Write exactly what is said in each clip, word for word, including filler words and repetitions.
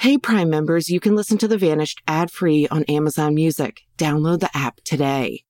Hey, Prime members, you can listen to The Vanished ad-free on Amazon Music. Download the app today.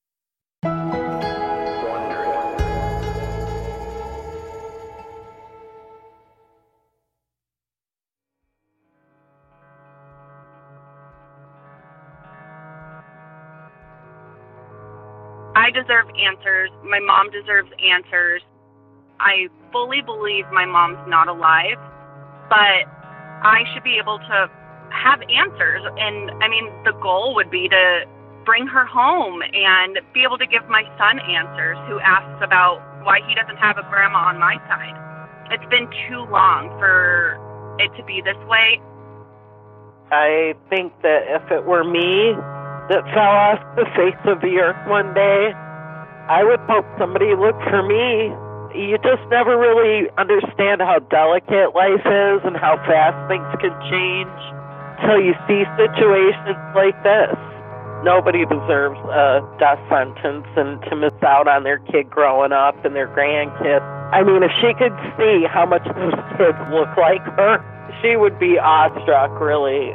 I deserve answers. My mom deserves answers. I fully believe my mom's not alive, but I should be able to have answers. And, I mean, the goal would be to bring her home and be able to give my son answers, who asks about why he doesn't have a grandma on my side. It's been too long for it to be this way. I think that if it were me that fell off the face of the earth one day, I would hope somebody looked for me. You just never really understand how delicate life is and how fast things can change until you see situations like this. Nobody deserves a death sentence and to miss out on their kid growing up and their grandkids. I mean, if she could see how much those kids look like her, she would be awestruck, really.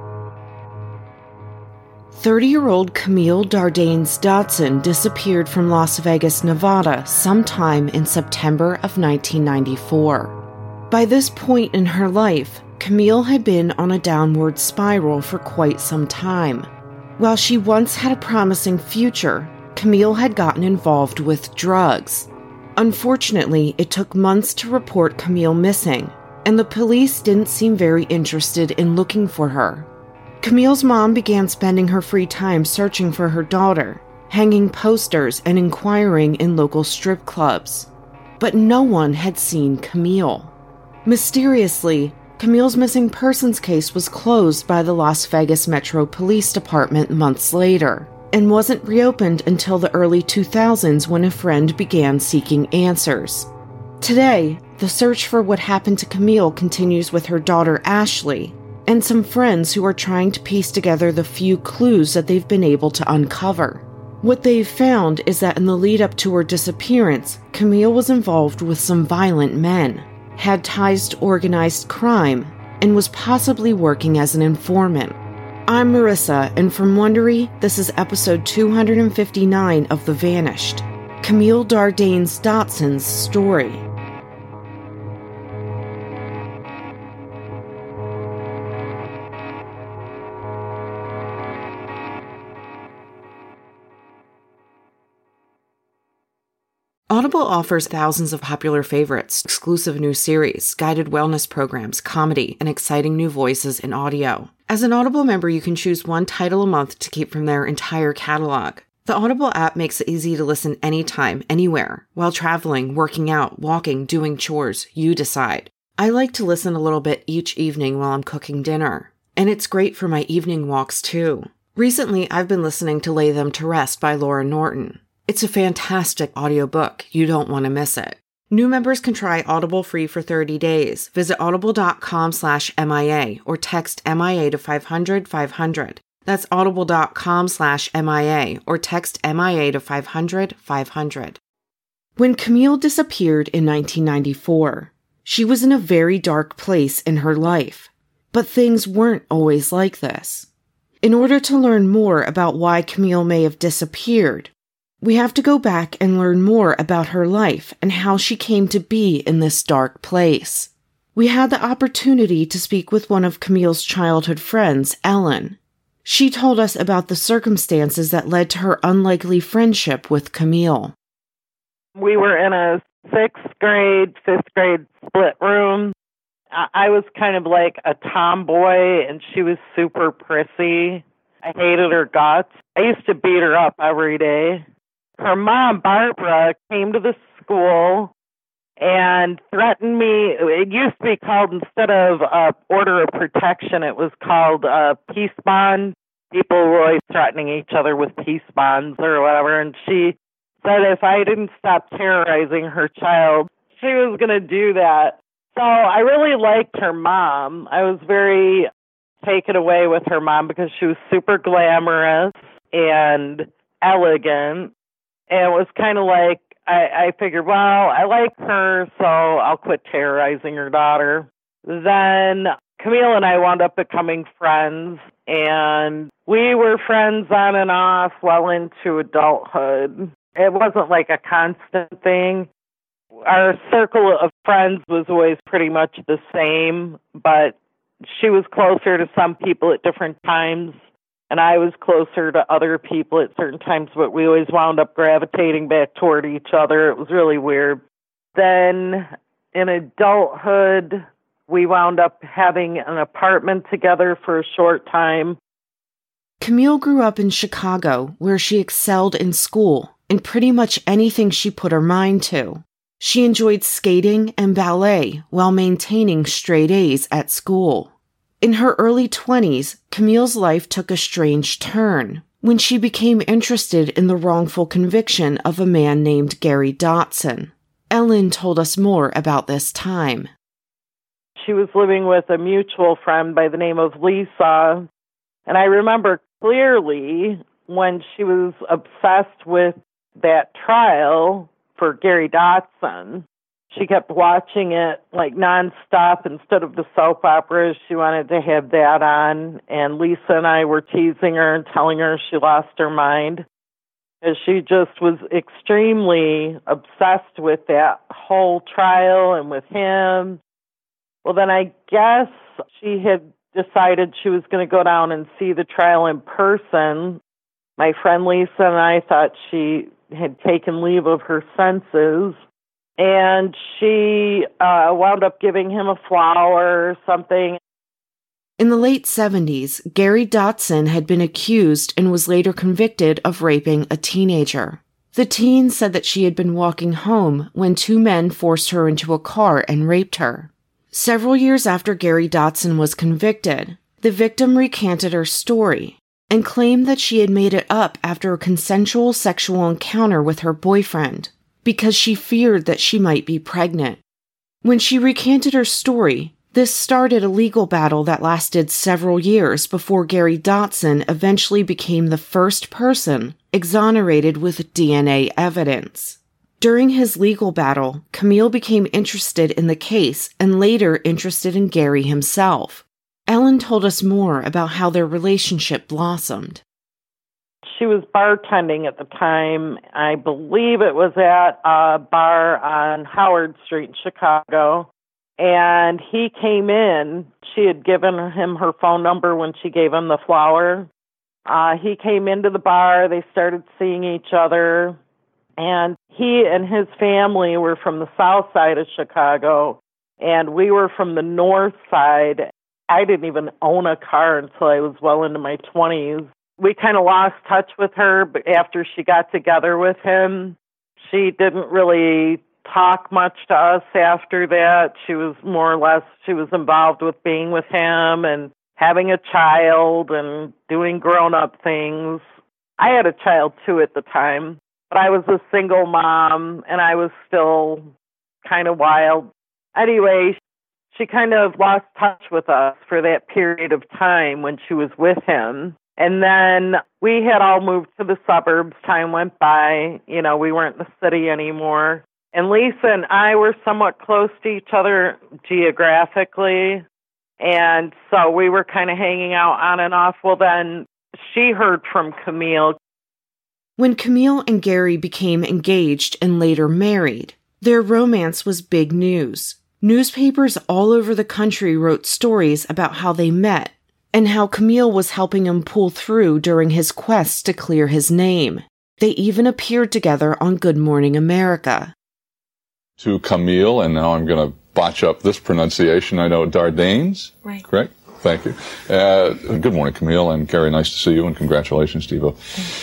thirty-year-old Camille Dardanes Dotson disappeared from Las Vegas, Nevada sometime in September of nineteen ninety-four. By this point in her life, Camille had been on a downward spiral for quite some time. While she once had a promising future, Camille had gotten involved with drugs. Unfortunately, it took months to report Camille missing, and the police didn't seem very interested in looking for her. Camille's mom began spending her free time searching for her daughter, hanging posters and inquiring in local strip clubs. But no one had seen Camille. Mysteriously, Camille's missing persons case was closed by the Las Vegas Metro Police Department months later, and wasn't reopened until the early two thousands when a friend began seeking answers. Today, the search for what happened to Camille continues with her daughter Ashley, and some friends who are trying to piece together the few clues that they've been able to uncover. What they've found is that in the lead up to her disappearance, Camille was involved with some violent men, had ties to organized crime, and was possibly working as an informant. I'm Marissa, and from Wondery, this is episode two hundred fifty-nine of The Vanished, Camille Dardanes Dotson's story. Audible offers thousands of popular favorites, exclusive new series, guided wellness programs, comedy, and exciting new voices in audio. As an Audible member, you can choose one title a month to keep from their entire catalog. The Audible app makes it easy to listen anytime, anywhere, while traveling, working out, walking, doing chores. You decide. I like to listen a little bit each evening while I'm cooking dinner. And it's great for my evening walks, too. Recently, I've been listening to Lay Them to Rest by Laura Norton. It's a fantastic audiobook. You don't want to miss it. New members can try Audible free for thirty days. Visit audible.com slash MIA or text M I A to five hundred five hundred. That's audible.com slash MIA or text M I A to five hundred five hundred. When Camille disappeared in nineteen ninety-four, she was in a very dark place in her life. But things weren't always like this. In order to learn more about why Camille may have disappeared, we have to go back and learn more about her life and how she came to be in this dark place. We had the opportunity to speak with one of Camille's childhood friends, Ellen. She told us about the circumstances that led to her unlikely friendship with Camille. We were in a sixth grade, fifth grade split room. I was kind of like a tomboy, and she was super prissy. I hated her guts. I used to beat her up every day. Her mom, Barbara, came to the school and threatened me. It used to be called, instead of uh, order of protection, it was called uh, peace bond. People were always threatening each other with peace bonds or whatever. And she said if I didn't stop terrorizing her child, she was going to do that. So I really liked her mom. I was very taken away with her mom because she was super glamorous and elegant. And it was kind of like, I, I figured, well, I like her, so I'll quit terrorizing her daughter. Then Camille and I wound up becoming friends, and we were friends on and off well into adulthood. It wasn't like a constant thing. Our circle of friends was always pretty much the same, but she was closer to some people at different times, and I was closer to other people at certain times, but we always wound up gravitating back toward each other. It was really weird. Then in adulthood, we wound up having an apartment together for a short time. Camille grew up in Chicago, where she excelled in school in pretty much anything she put her mind to. She enjoyed skating and ballet while maintaining straight A's at school. In her early twenties, Camille's life took a strange turn when she became interested in the wrongful conviction of a man named Gary Dotson. Ellen told us more about this time. She was living with a mutual friend by the name of Lisa, and I remember clearly when she was obsessed with that trial for Gary Dotson. She kept watching it like nonstop instead of the soap operas. She wanted to have that on, and Lisa and I were teasing her and telling her she lost her mind. And she just was extremely obsessed with that whole trial and with him. Well, then I guess she had decided she was going to go down and see the trial in person. My friend Lisa and I thought she had taken leave of her senses, and she uh, wound up giving him a flower or something. In the late seventies, Gary Dotson had been accused and was later convicted of raping a teenager. The teen said that she had been walking home when two men forced her into a car and raped her. Several years after Gary Dotson was convicted, the victim recanted her story and claimed that she had made it up after a consensual sexual encounter with her boyfriend because she feared that she might be pregnant. When she recanted her story, this started a legal battle that lasted several years before Gary Dotson eventually became the first person exonerated with D N A evidence. During his legal battle, Camille became interested in the case and later interested in Gary himself. Ellen told us more about how their relationship blossomed. She was bartending at the time. I believe it was at a bar on Howard Street in Chicago. And he came in. She had given him her phone number when she gave him the flower. Uh, he came into the bar. They started seeing each other. And he and his family were from the south side of Chicago, and we were from the north side. I didn't even own a car until I was well into my twenties. We kind of lost touch with her, but after she got together with him, she didn't really talk much to us after that. She was more or less, she was involved with being with him and having a child and doing grown-up things. I had a child, too, at the time. But I was a single mom, and I was still kind of wild. Anyway, she kind of lost touch with us for that period of time when she was with him. And then we had all moved to the suburbs. Time went by. You know, we weren't in the city anymore. And Lisa and I were somewhat close to each other geographically. And so we were kind of hanging out on and off. Well, then she heard from Camille. When Camille and Gary became engaged and later married, their romance was big news. Newspapers all over the country wrote stories about how they met and how Camille was helping him pull through during his quest to clear his name. They even appeared together on Good Morning America. To Camille, and now I'm going to botch up this pronunciation. I know Dardanes, right? Correct? Thank you. Uh, good morning, Camille, and Gary, nice to see you, and congratulations, Steve-O.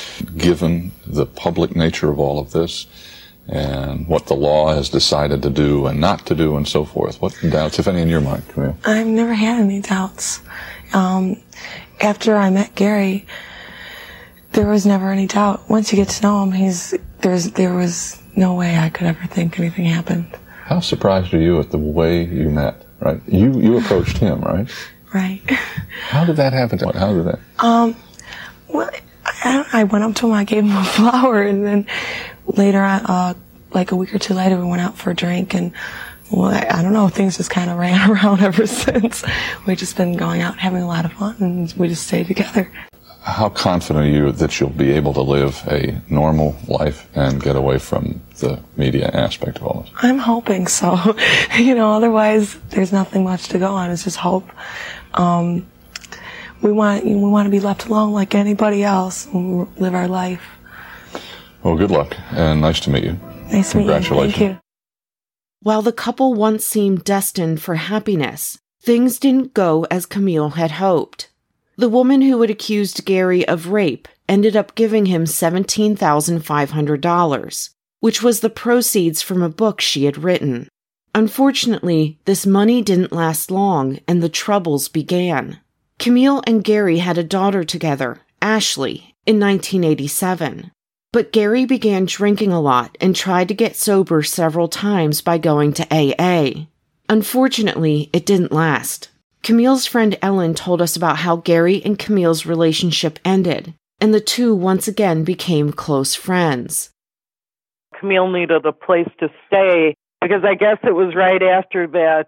Given the public nature of all of this and what the law has decided to do and not to do and so forth, what doubts, if any, in your mind, Camille? I've never had any doubts. Um, after I met Gary, there was never any doubt. Once you get to know him, he's there's there was no way I could ever think anything happened. How surprised are you at the way you met, right? You, you approached him, right? Right. How did that happen? How did that? Um, well, I, I went up to him, I gave him a flower, and then later, uh, like a week or two later, we went out for a drink, and Well, I, I don't know. Things just kind of ran around ever since. We've just been going out and having a lot of fun, and we just stay together. How confident are you that you'll be able to live a normal life and get away from the media aspect of all this? I'm hoping so. You know, otherwise there's nothing much to go on. It's just hope. Um, we want we want to be left alone like anybody else and live our life. Well, good luck, and nice to meet you. Nice to meet you. Congratulations. Thank you. While the couple once seemed destined for happiness, things didn't go as Camille had hoped. The woman who had accused Gary of rape ended up giving him seventeen thousand five hundred dollars, which was the proceeds from a book she had written. Unfortunately, this money didn't last long and the troubles began. Camille and Gary had a daughter together, Ashley, in nineteen eighty-seven. But Gary began drinking a lot and tried to get sober several times by going to A A. Unfortunately, it didn't last. Camille's friend Ellen told us about how Gary and Camille's relationship ended, and the two once again became close friends. Camille needed a place to stay because I guess it was right after that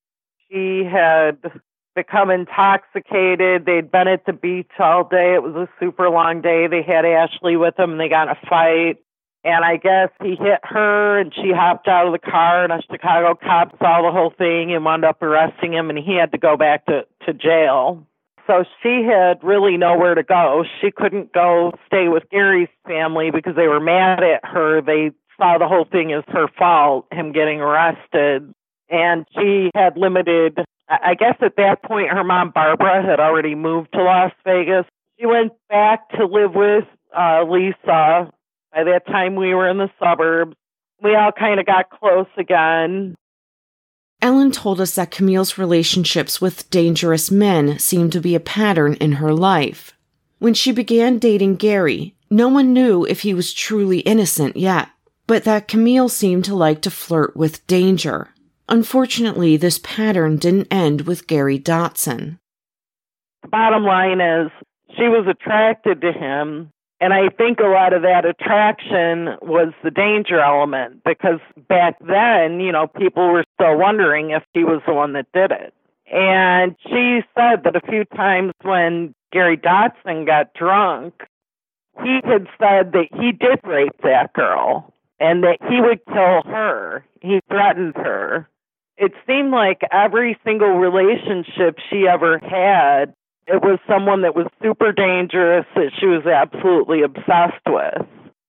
she had become intoxicated. They'd been at the beach all day. It was a super long day. They had Ashley with them, and they got in a fight. And I guess he hit her, and she hopped out of the car, and a Chicago cop saw the whole thing and wound up arresting him, and he had to go back to, to jail. So she had really nowhere to go. She couldn't go stay with Gary's family because they were mad at her. They saw the whole thing as her fault, him getting arrested. And she had limited, I guess at that point, her mom, Barbara, had already moved to Las Vegas. She went back to live with uh, Lisa. By that time, we were in the suburbs. We all kind of got close again. Ellen told us that Camille's relationships with dangerous men seemed to be a pattern in her life. When she began dating Gary, no one knew if he was truly innocent yet, but that Camille seemed to like to flirt with danger. Unfortunately, this pattern didn't end with Gary Dotson. The bottom line is, she was attracted to him. And I think a lot of that attraction was the danger element, because back then, you know, people were still wondering if he was the one that did it. And she said that a few times when Gary Dotson got drunk, he had said that he did rape that girl and that he would kill her. He threatened her. It seemed like every single relationship she ever had, it was someone that was super dangerous that she was absolutely obsessed with.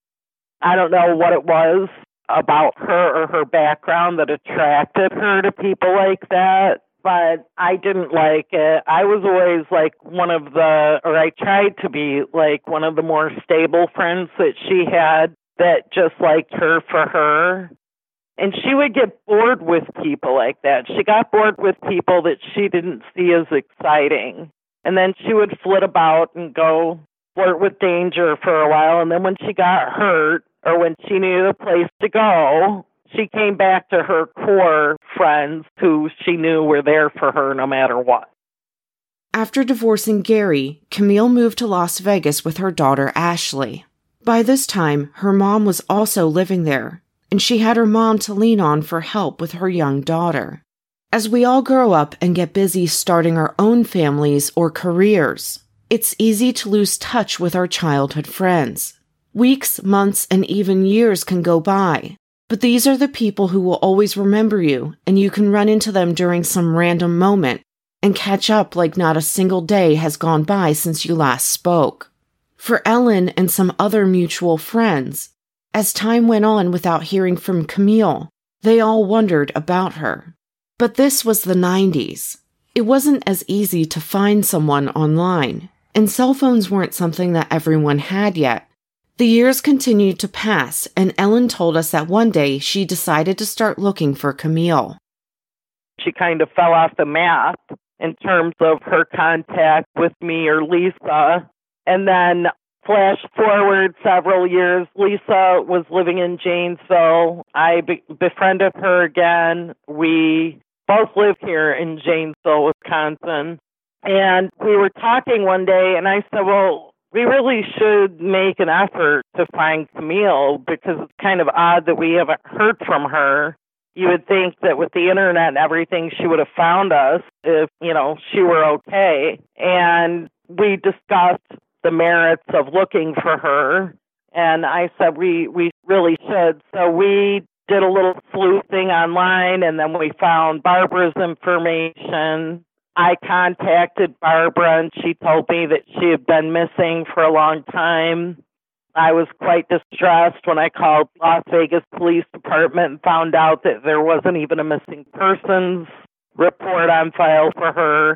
I don't know what it was about her or her background that attracted her to people like that, but I didn't like it. I was always like one of the, or I tried to be like one of the more stable friends that she had that just liked her for her. And she would get bored with people like that. She got bored with people that she didn't see as exciting. And then she would flit about and go flirt with danger for a while. And then when she got hurt or when she needed a place to go, she came back to her core friends who she knew were there for her no matter what. After divorcing Gary, Camille moved to Las Vegas with her daughter Ashley. By this time, her mom was also living there, and she had her mom to lean on for help with her young daughter. As we all grow up and get busy starting our own families or careers, it's easy to lose touch with our childhood friends. Weeks, months, and even years can go by, but these are the people who will always remember you, and you can run into them during some random moment and catch up like not a single day has gone by since you last spoke. For Ellen and some other mutual friends, as time went on without hearing from Camille, they all wondered about her. But this was the nineties. It wasn't as easy to find someone online, and cell phones weren't something that everyone had yet. The years continued to pass, and Ellen told us that one day she decided to start looking for Camille. She kind of fell off the map in terms of her contact with me or Lisa. And then flash forward several years, Lisa was living in Janesville. I be- befriended her again. We both live here in Janesville, Wisconsin. And we were talking one day, and I said, well, we really should make an effort to find Camille because it's kind of odd that we haven't heard from her. You would think that with the internet and everything, she would have found us if, you know, she were okay. And we discussed the merits of looking for her. And I said we, we really should. So we did a little sleuthing online, and then we found Barbara's information. I contacted Barbara, and she told me that she had been missing for a long time. I was quite distressed when I called Las Vegas Police Department and found out that there wasn't even a missing persons report on file for her.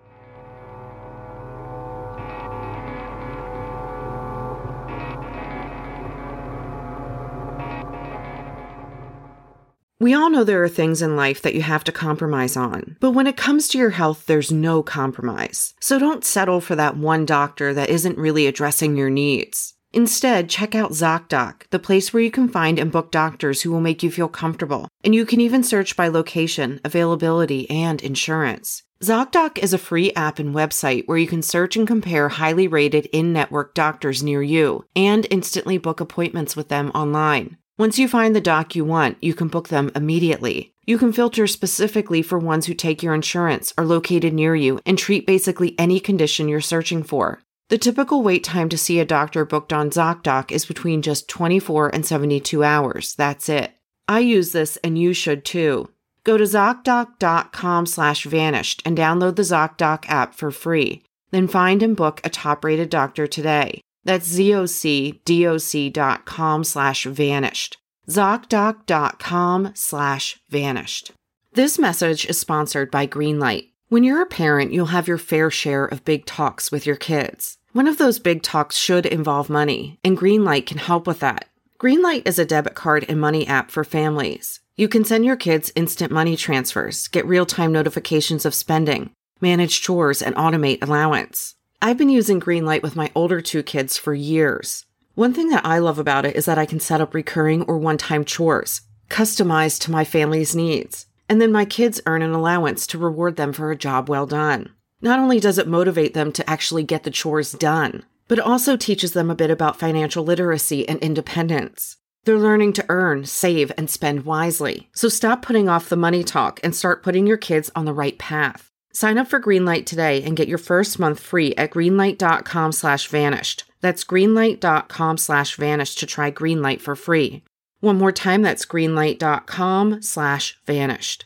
We all know there are things in life that you have to compromise on, but when it comes to your health, there's no compromise. So don't settle for that one doctor that isn't really addressing your needs. Instead, check out ZocDoc, the place where you can find and book doctors who will make you feel comfortable, and you can even search by location, availability, and insurance. ZocDoc is a free app and website where you can search and compare highly rated in-network doctors near you, and instantly book appointments with them online. Once you find the doc you want, you can book them immediately. You can filter specifically for ones who take your insurance, are located near you, and treat basically any condition you're searching for. The typical wait time to see a doctor booked on ZocDoc is between just twenty-four and seventy-two hours. That's it. I use this, and you should too. Go to ZocDoc.com slash vanished and download the ZocDoc app for free. Then find and book a top-rated doctor today. That's ZocDoc.com slash vanished. ZocDoc.com slash vanished. This message is sponsored by Greenlight. When you're a parent, you'll have your fair share of big talks with your kids. One of those big talks should involve money, and Greenlight can help with that. Greenlight is a debit card and money app for families. You can send your kids instant money transfers, get real-time notifications of spending, manage chores, and automate allowance. I've been using Greenlight with my older two kids for years. One thing that I love about it is that I can set up recurring or one-time chores, customized to my family's needs. And then my kids earn an allowance to reward them for a job well done. Not only does it motivate them to actually get the chores done, but it also teaches them a bit about financial literacy and independence. They're learning to earn, save, and spend wisely. So stop putting off the money talk and start putting your kids on the right path. Sign up for Greenlight today and get your first month free at greenlight.com slash vanished. That's greenlight.com slash vanished to try Greenlight for free. One more time, that's greenlight.com slash vanished.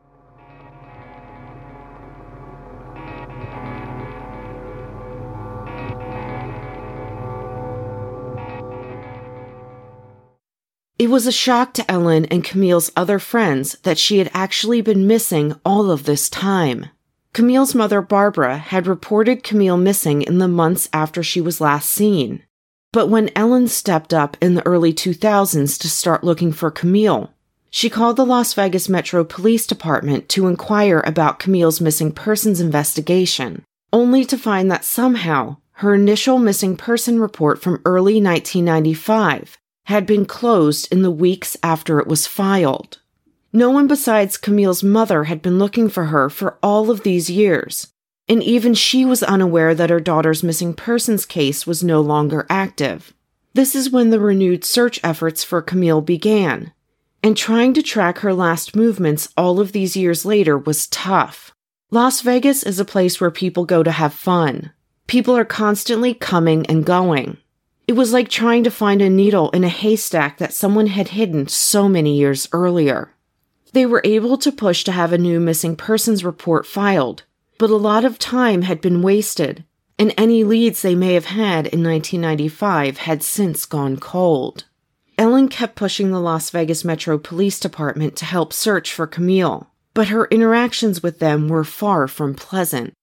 It was a shock to Ellen and Camille's other friends that she had actually been missing all of this time. Camille's mother, Barbara, had reported Camille missing in the months after she was last seen. But when Ellen stepped up in the early two thousands to start looking for Camille, she called the Las Vegas Metro Police Department to inquire about Camille's missing persons investigation, only to find that somehow her initial missing person report from early nineteen ninety-five had been closed in the weeks after it was filed. No one besides Camille's mother had been looking for her for all of these years, and even she was unaware that her daughter's missing persons case was no longer active. This is when the renewed search efforts for Camille began, and trying to track her last movements all of these years later was tough. Las Vegas is a place where people go to have fun. People are constantly coming and going. It was like trying to find a needle in a haystack that someone had hidden so many years earlier. They were able to push to have a new missing persons report filed, but a lot of time had been wasted, and any leads they may have had in nineteen ninety-five had since gone cold. Ellen kept pushing the Las Vegas Metro Police Department to help search for Camille, but her interactions with them were far from pleasant.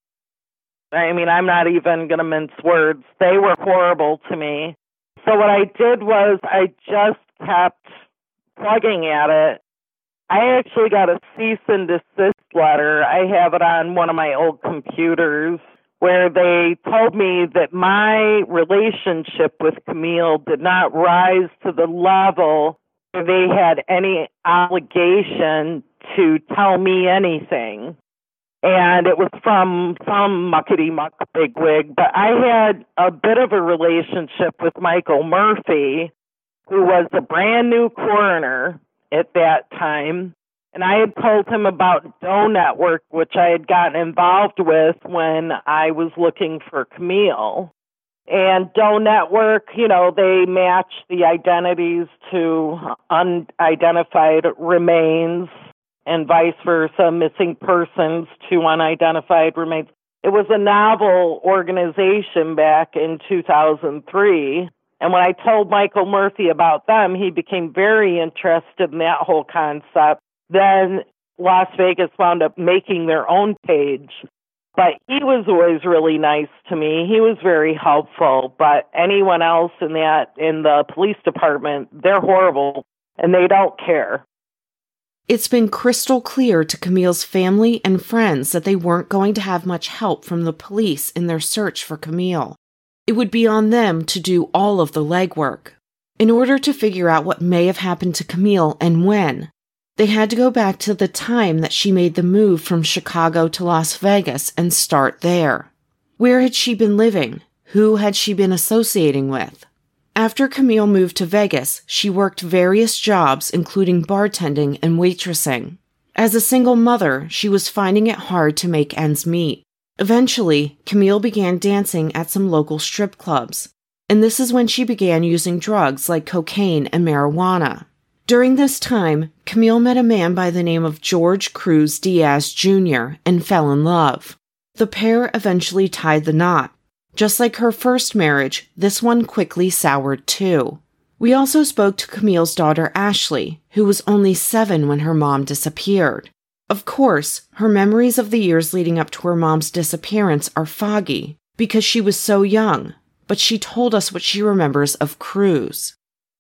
I mean, I'm not even going to mince words. They were horrible to me. So what I did was I just kept plugging at it. I actually got a cease and desist letter. I have it on one of my old computers where they told me that my relationship with Camille did not rise to the level where they had any obligation to tell me anything. And it was from some muckety-muck bigwig, but I had a bit of a relationship with Michael Murphy, who was a brand new coroner at that time. And I had told him about Doe Network, which I had gotten involved with when I was looking for Camille. And Doe Network, you know, they match the identities to unidentified remains and vice versa, missing persons to unidentified remains. It was a novel organization back in two thousand three. And when I told Michael Murphy about them, he became very interested in that whole concept. Then Las Vegas wound up making their own page. But he was always really nice to me. He was very helpful. But anyone else in that, in the police department, they're horrible and they don't care. It's been crystal clear to Camille's family and friends that they weren't going to have much help from the police in their search for Camille. It would be on them to do all of the legwork. In order to figure out what may have happened to Camille and when, they had to go back to the time that she made the move from Chicago to Las Vegas and start there. Where had she been living? Who had she been associating with? After Camille moved to Vegas, she worked various jobs, including bartending and waitressing. As a single mother, she was finding it hard to make ends meet. Eventually, Camille began dancing at some local strip clubs, and this is when she began using drugs like cocaine and marijuana. During this time, Camille met a man by the name of George Cruz Diaz Junior and fell in love. The pair eventually tied the knot. Just like her first marriage, this one quickly soured too. We also spoke to Camille's daughter Ashley, who was only seven when her mom disappeared. Of course, her memories of the years leading up to her mom's disappearance are foggy because she was so young, but she told us what she remembers of Cruz.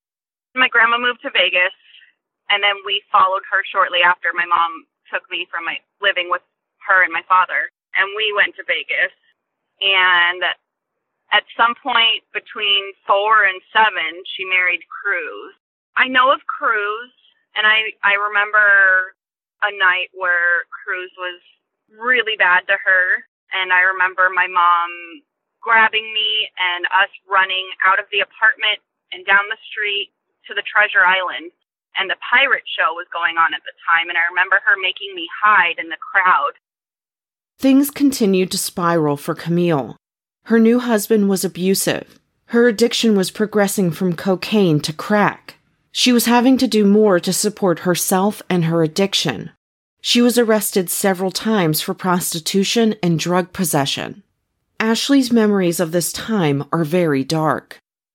My grandma moved to Vegas, and then we followed her shortly after. My mom took me from my living with her and my father, and we went to Vegas. And at some point between four and seven, she married Cruz. I know of Cruz, and I, I remember a night where Cruz was really bad to her, and I remember my mom grabbing me and us running out of the apartment and down the street to the Treasure Island, and the pirate show was going on at the time, and I remember her making me hide in the crowd. Things continued to spiral for Camille. Her new husband was abusive. Her addiction was progressing from cocaine to crack. She was having to do more to support herself and her addiction. She was arrested several times for prostitution and drug possession. Ashley's memories of this time are very dark.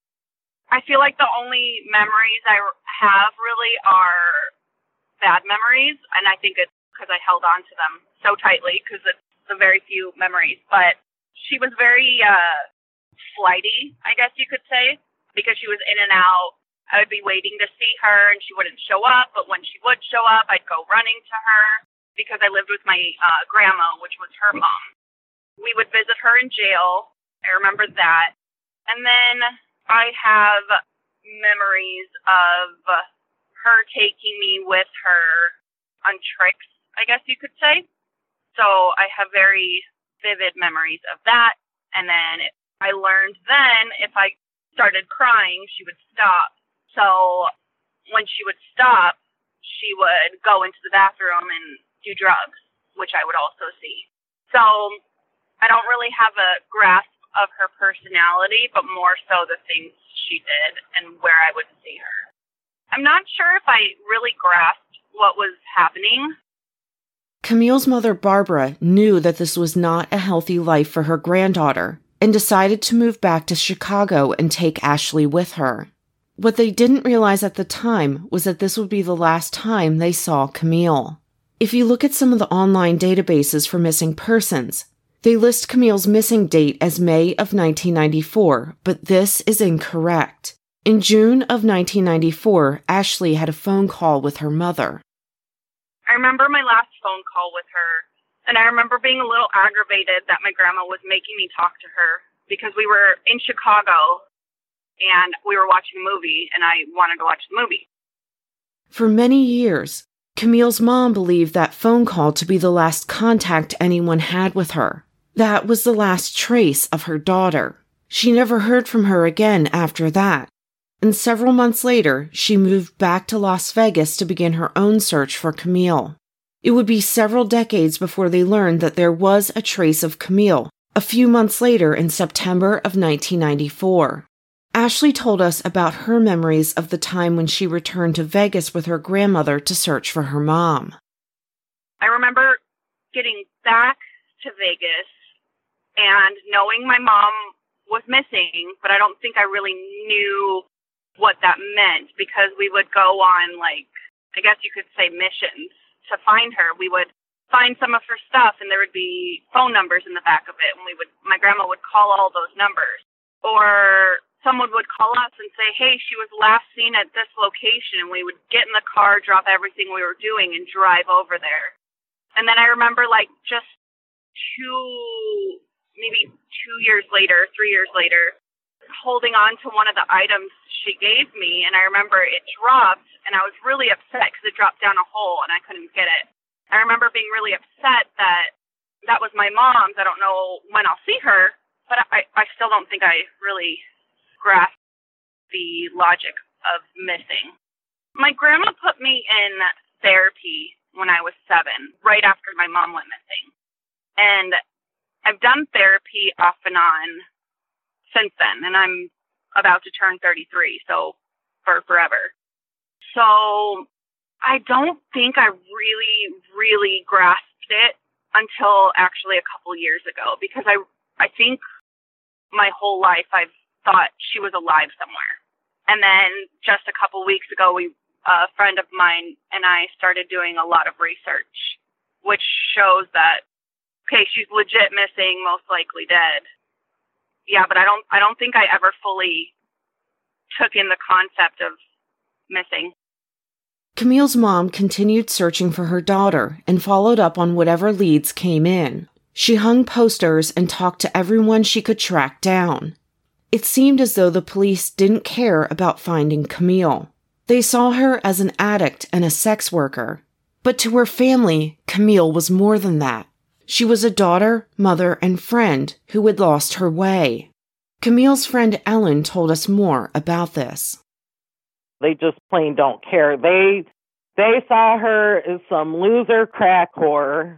I feel like the only memories I have really are bad memories, and I think it's because I held on to them so tightly because it's the very few memories. But she was very uh, flighty, I guess you could say, because she was in and out. I would be waiting to see her, and she wouldn't show up, but when she would show up, I'd go running to her because I lived with my uh, grandma, which was her mom. We would visit her in jail. I remember that. And then I have memories of her taking me with her on tricks, I guess you could say. So I have very vivid memories of that. And then I learned then if I started crying, she would stop. So when she would stop, she would go into the bathroom and do drugs, which I would also see. So I don't really have a grasp of her personality, but more so the things she did and where I would see her. I'm not sure if I really grasped what was happening. Camille's mother, Barbara, knew that this was not a healthy life for her granddaughter and decided to move back to Chicago and take Ashley with her. What they didn't realize at the time was that this would be the last time they saw Camille. If you look at some of the online databases for missing persons, they list Camille's missing date as May of nineteen ninety-four, but this is incorrect. In June of nineteen ninety-four, Ashley had a phone call with her mother. I remember my last phone call with her, and I remember being a little aggravated that my grandma was making me talk to her because we were in Chicago and we were watching a movie, and I wanted to watch the movie. For many years, Camille's mom believed that phone call to be the last contact anyone had with her. That was the last trace of her daughter. She never heard from her again after that. and several months later, she moved back to Las Vegas to begin her own search for Camille. It would be several decades before they learned that there was a trace of Camille, a few months later in September of nineteen ninety-four. Ashley told us about her memories of the time when she returned to Vegas with her grandmother to search for her mom. I remember getting back to Vegas and knowing my mom was missing, but I don't think I really knew what that meant because we would go on, like, I guess you could say missions to find her. We would find some of her stuff and there would be phone numbers in the back of it, and we would, my grandma would call all those numbers. Or someone would call us and say, hey, she was last seen at this location, and we would get in the car, drop everything we were doing, and drive over there. And then I remember, like, just two, maybe two years later, three years later, holding on to one of the items she gave me, and I remember it dropped, and I was really upset because it dropped down a hole, and I couldn't get it. I remember being really upset that that was my mom's. I don't know when I'll see her, but I, I still don't think I really grasp the logic of missing. My grandma put me in therapy when I was seven, right after my mom went missing. And I've done therapy off and on since then, and I'm about to turn thirty-three, so for forever. So I don't think I really, really grasped it until actually a couple years ago, because I, I think my whole life I've thought she was alive somewhere. And then just a couple weeks ago, we, a friend of mine and I started doing a lot of research, which shows that, okay, she's legit missing, most likely dead. Yeah, but I don't, I don't think I ever fully took in the concept of missing. Camille's mom continued searching for her daughter and followed up on whatever leads came in. She hung posters and talked to everyone she could track down. It seemed as though the police didn't care about finding Camille. They saw her as an addict and a sex worker. But to her family, Camille was more than that. She was a daughter, mother, and friend who had lost her way. Camille's friend Ellen told us more about this. They just plain don't care. They they saw her as some loser crack whore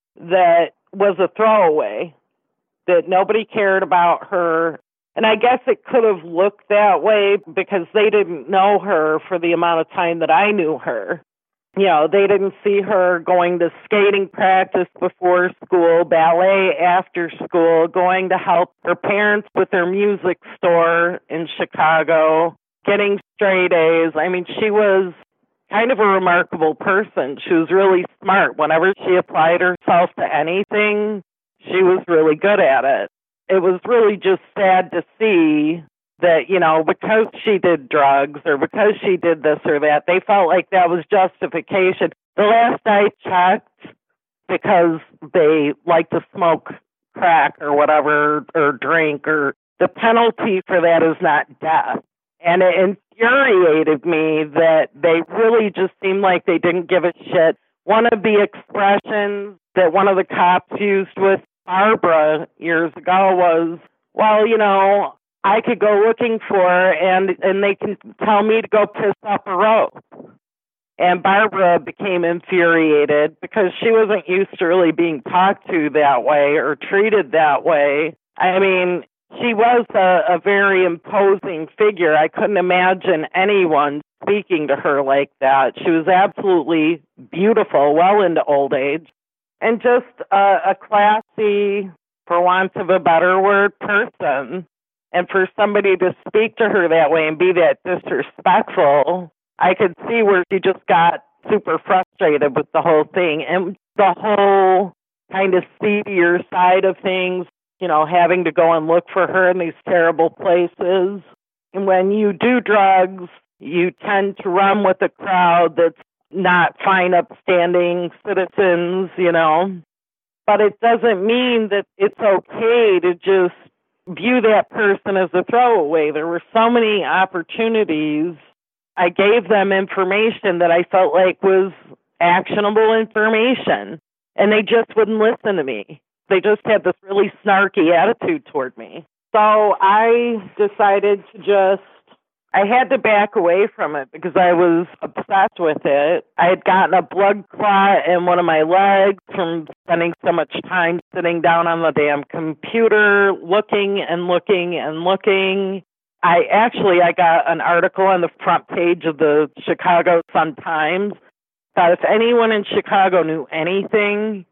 that was a throwaway, that nobody cared about her. And I guess it could have looked that way because they didn't know her for the amount of time that I knew her. You know, they didn't see her going to skating practice before school, ballet after school, going to help her parents with their music store in Chicago, getting straight A's. I mean, she was kind of a remarkable person. She was really smart. Whenever she applied herself to anything, she was really good at it. It was really just sad to see that, you know, because she did drugs or because she did this or that, they felt like that was justification. The last I checked, because they like to smoke crack or whatever or drink, or the penalty for that is not death. And it infuriated me that they really just seemed like they didn't give a shit. One of the expressions that one of the cops used with Barbara years ago was, well, you know, I could go looking for her and, and they can tell me to go piss up a rope. And Barbara became infuriated because she wasn't used to really being talked to that way or treated that way. I mean, she was a, a very imposing figure. I couldn't imagine anyone speaking to her like that. She was absolutely beautiful, well into old age, and just a, a classy, for want of a better word, person. And for somebody to speak to her that way and be that disrespectful, I could see where she just got super frustrated with the whole thing. And the whole kind of seedier side of things, you know, having to go and look for her in these terrible places. And when you do drugs, you tend to run with a crowd that's not fine, upstanding citizens, you know. But it doesn't mean that it's okay to just view that person as a throwaway. There were so many opportunities. I gave them information that I felt like was actionable information, and they just wouldn't listen to me. They just had this really snarky attitude toward me. So I decided to just I had to back away from it because I was obsessed with it. I had gotten a blood clot in one of my legs from spending so much time sitting down on the damn computer, looking and looking and looking. I actually, I got an article on the front page of the Chicago Sun-Times. Thought if anyone in Chicago knew anything,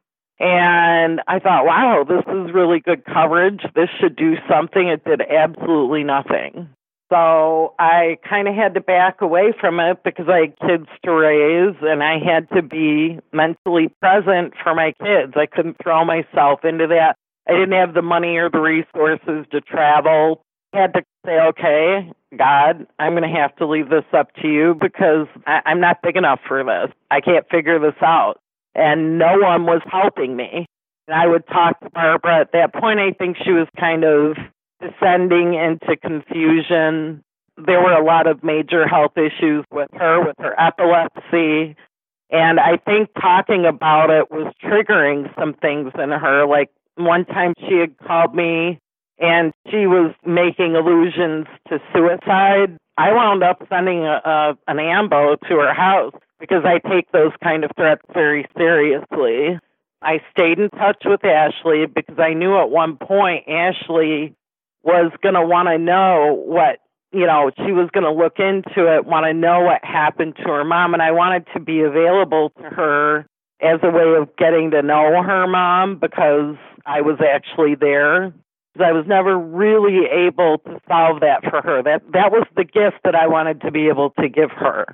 and I thought, wow, this is really good coverage. This should do something. It did absolutely nothing. So I kind of had to back away from it because I had kids to raise and I had to be mentally present for my kids. I couldn't throw myself into that. I didn't have the money or the resources to travel. I had to say, okay, God, I'm going to have to leave this up to you because I- I'm not big enough for this. I can't figure this out. And no one was helping me. And I would talk to Barbara. At that point, I think she was kind of descending into confusion. There were a lot of major health issues with her, with her epilepsy. And I think talking about it was triggering some things in her. Like one time she had called me and she was making allusions to suicide. I wound up sending a, a, an AMBO to her house because I take those kind of threats very seriously. I stayed in touch with Ashley because I knew at one point Ashley was going to want to know what, you know, she was going to look into it, want to know what happened to her mom. And I wanted to be available to her as a way of getting to know her mom because I was actually there. I was never really able to solve that for her. That that was the gift that I wanted to be able to give her.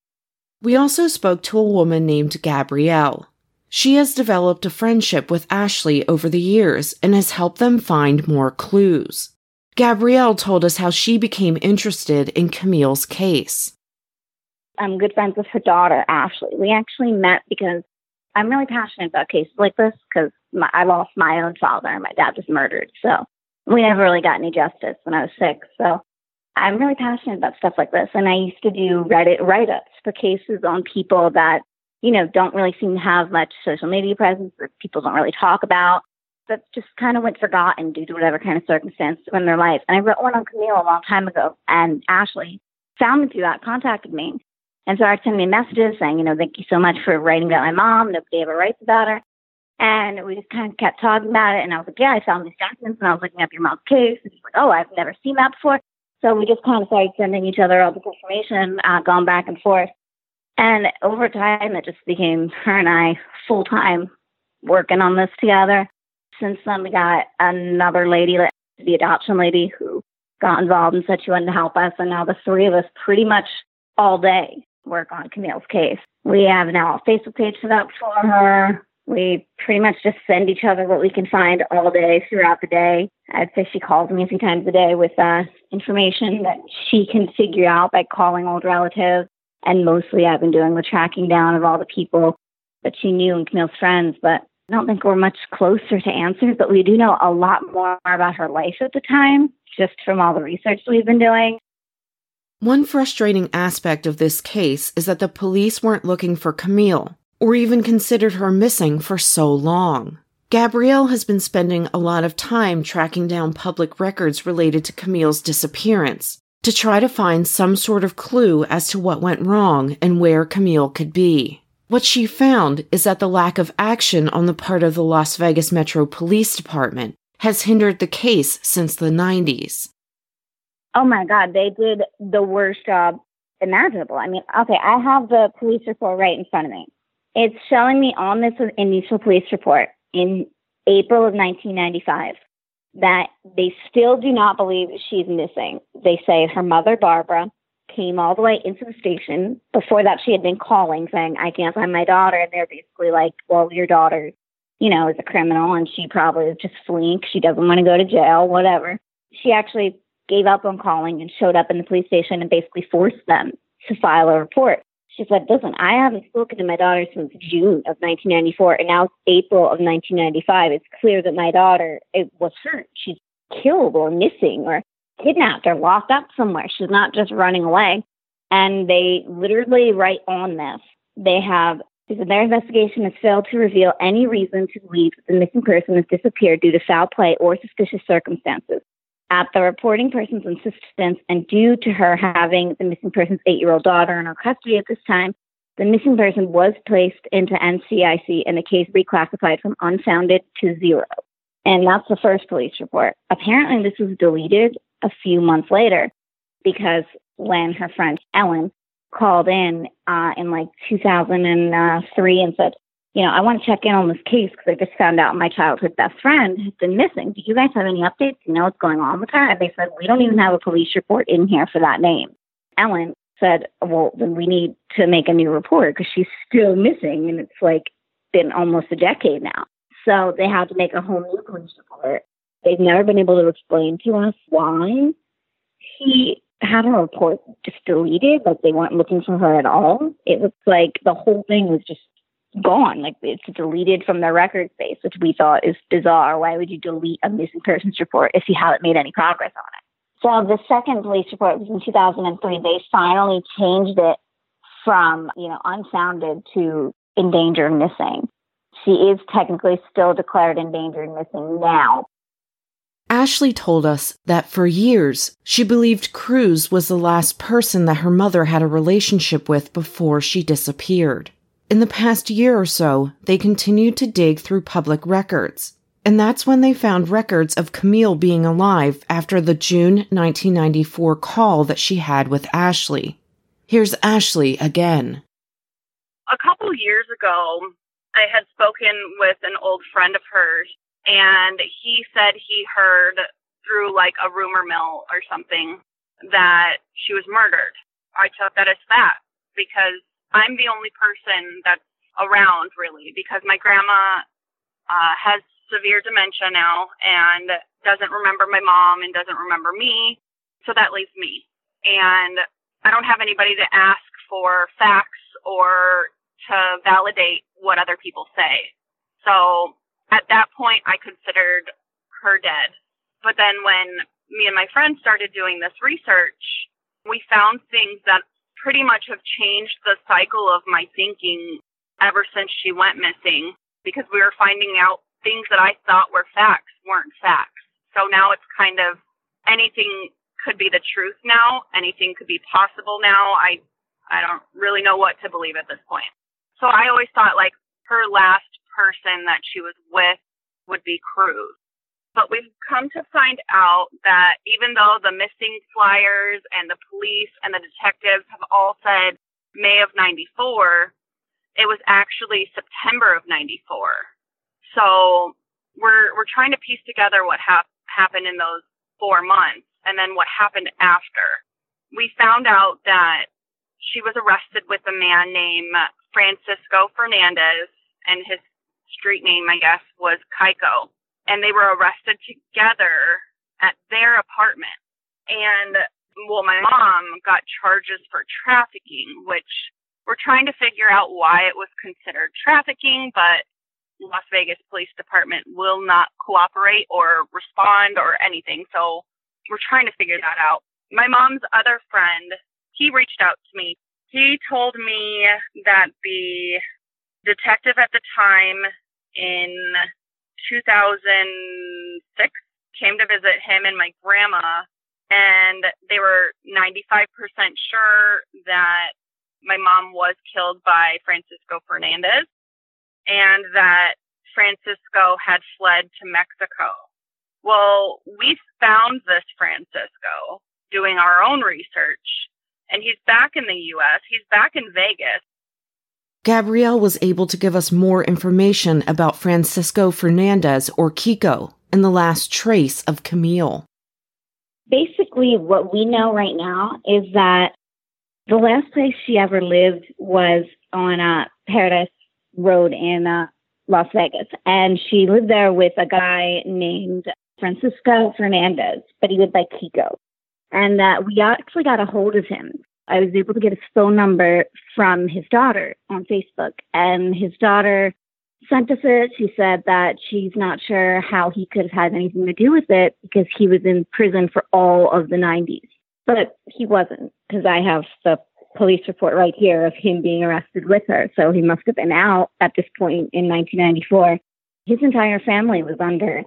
We also spoke to a woman named Gabrielle. She has developed a friendship with Ashley over the years and has helped them find more clues. Gabrielle told us how she became interested in Camille's case. I'm good friends with her daughter, Ashley. We actually met because I'm really passionate about cases like this because I lost my own father and my dad was murdered. So we never really got any justice when I was six. So I'm really passionate about stuff like this. And I used to do Reddit write-ups for cases on people that, you know, don't really seem to have much social media presence or people don't really talk about. That just kind of went forgotten due to whatever kind of circumstance in their life. And I wrote one on Camille a long time ago, and Ashley found me through that, contacted me, and started sending me messages saying, you know, thank you so much for writing about my mom. Nobody ever writes about her. And we just kind of kept talking about it. And I was like, yeah, I found these documents, and I was looking up your mom's case. And she's like, oh, I've never seen that before. So we just kind of started sending each other all this information, uh, going back and forth. And over time, it just became her and I full-time working on this together. Since then, we got another lady, the adoption lady, who got involved and said she wanted to help us. And now the three of us pretty much all day work on Camille's case. We have now a Facebook page set up for her. We pretty much just send each other what we can find all day throughout the day. I'd say she calls me a few times a day with uh, information that she can figure out by calling old relatives. And mostly I've been doing the tracking down of all the people that she knew and Camille's friends. But I don't think we're much closer to answers, but we do know a lot more about her life at the time, just from all the research we've been doing. One frustrating aspect of this case is that the police weren't looking for Camille, or even considered her missing for so long. Gabrielle has been spending a lot of time tracking down public records related to Camille's disappearance to try to find some sort of clue as to what went wrong and where Camille could be. What she found is that the lack of action on the part of the Las Vegas Metro Police Department has hindered the case since the nineties. Oh my God, they did the worst job imaginable. I mean, okay, I have the police report right in front of me. It's showing me on this initial police report in April of nineteen ninety-five that they still do not believe she's missing. They say her mother, Barbara, came all the way into the station. Before that, she had been calling saying, I can't find my daughter. And they're basically like, well, your daughter, you know, is a criminal and she probably is just fleeing. She doesn't want to go to jail, whatever. She actually gave up on calling and showed up in the police station and basically forced them to file a report. She said, listen, I haven't spoken to my daughter since June of nineteen ninety-four, and now it's April of nineteen ninety-five. It's clear that my daughter it was hurt. She's killed or missing or kidnapped or locked up somewhere. She's not just running away. And they literally write on this. They have, they said, their investigation has failed to reveal any reason to believe that the missing person has disappeared due to foul play or suspicious circumstances. At the reporting person's insistence, and due to her having the missing person's eight-year-old daughter in her custody at this time, the missing person was placed into N C I C and the case reclassified from unfounded to zero. And that's the first police report. Apparently, this was deleted a few months later because when her friend Ellen called in uh, in like two thousand three and said, you know, I want to check in on this case because I just found out my childhood best friend has been missing. Do you guys have any updates? You know what's going on with her? And they said, we don't even have a police report in here for that name. Ellen said, well, then we need to make a new report because she's still missing. And it's like been almost a decade now. So they had to make a whole new police report. They've never been able to explain to us why he had her report just deleted, like they weren't looking for her at all. It looks like the whole thing was just gone, like it's deleted from their record base, which we thought is bizarre. Why would you delete a missing persons report if you haven't made any progress on it? So the second police report was in two thousand three. They finally changed it from, you know, unfounded to endangered missing. She is technically still declared endangered missing now. Ashley told us that for years, she believed Cruz was the last person that her mother had a relationship with before she disappeared. In the past year or so, they continued to dig through public records, and that's when they found records of Camille being alive after the June nineteen ninety-four call that she had with Ashley. Here's Ashley again. A couple years ago, I had spoken with an old friend of hers, and he said he heard through like a rumor mill or something that she was murdered. I took that as fact because I'm the only person that's around, really, because my grandma uh, has severe dementia now and doesn't remember my mom and doesn't remember me, so that leaves me. And I don't have anybody to ask for facts or to validate what other people say. So at that point, I considered her dead. But then when me and my friend started doing this research, we found things that pretty much have changed the cycle of my thinking ever since she went missing, because we were finding out things that I thought were facts weren't facts. So now it's kind of anything could be the truth now. Anything could be possible now. I I don't really know what to believe at this point. So I always thought like her last person that she was with would be Cruz. But we've come to find out that even though the missing flyers and the police and the detectives have all said May of ninety-four, it was actually September of ninety-four. So we're we're trying to piece together what hap- happened in those four months and then what happened after. We found out that she was arrested with a man named Francisco Fernandez, and his street name, I guess, was Keiko. And they were arrested together at their apartment. And, well, my mom got charges for trafficking, which we're trying to figure out why it was considered trafficking, but Las Vegas Police Department will not cooperate or respond or anything. So we're trying to figure that out. My mom's other friend, he reached out to me. He told me that the detective at the time in two thousand six came to visit him and my grandma, and they were ninety-five percent sure that my mom was killed by Francisco Fernandez and that Francisco had fled to Mexico. Well, we found this Francisco doing our own research, and he's back in the U S. He's back in Vegas. Gabrielle was able to give us more information about Francisco Fernandez, or Kiko, and the last trace of Camille. Basically, what we know right now is that the last place she ever lived was on uh, Paradise Road in uh, Las Vegas. And she lived there with a guy named Francisco Fernandez, but he went by Kiko. And uh, we actually got a hold of him. I was able to get his phone number from his daughter on Facebook, and his daughter sent us it. She said that she's not sure how he could have had anything to do with it because he was in prison for all of the nineties. But he wasn't, because I have the police report right here of him being arrested with her. So he must have been out at this point in nineteen ninety-four. His entire family was under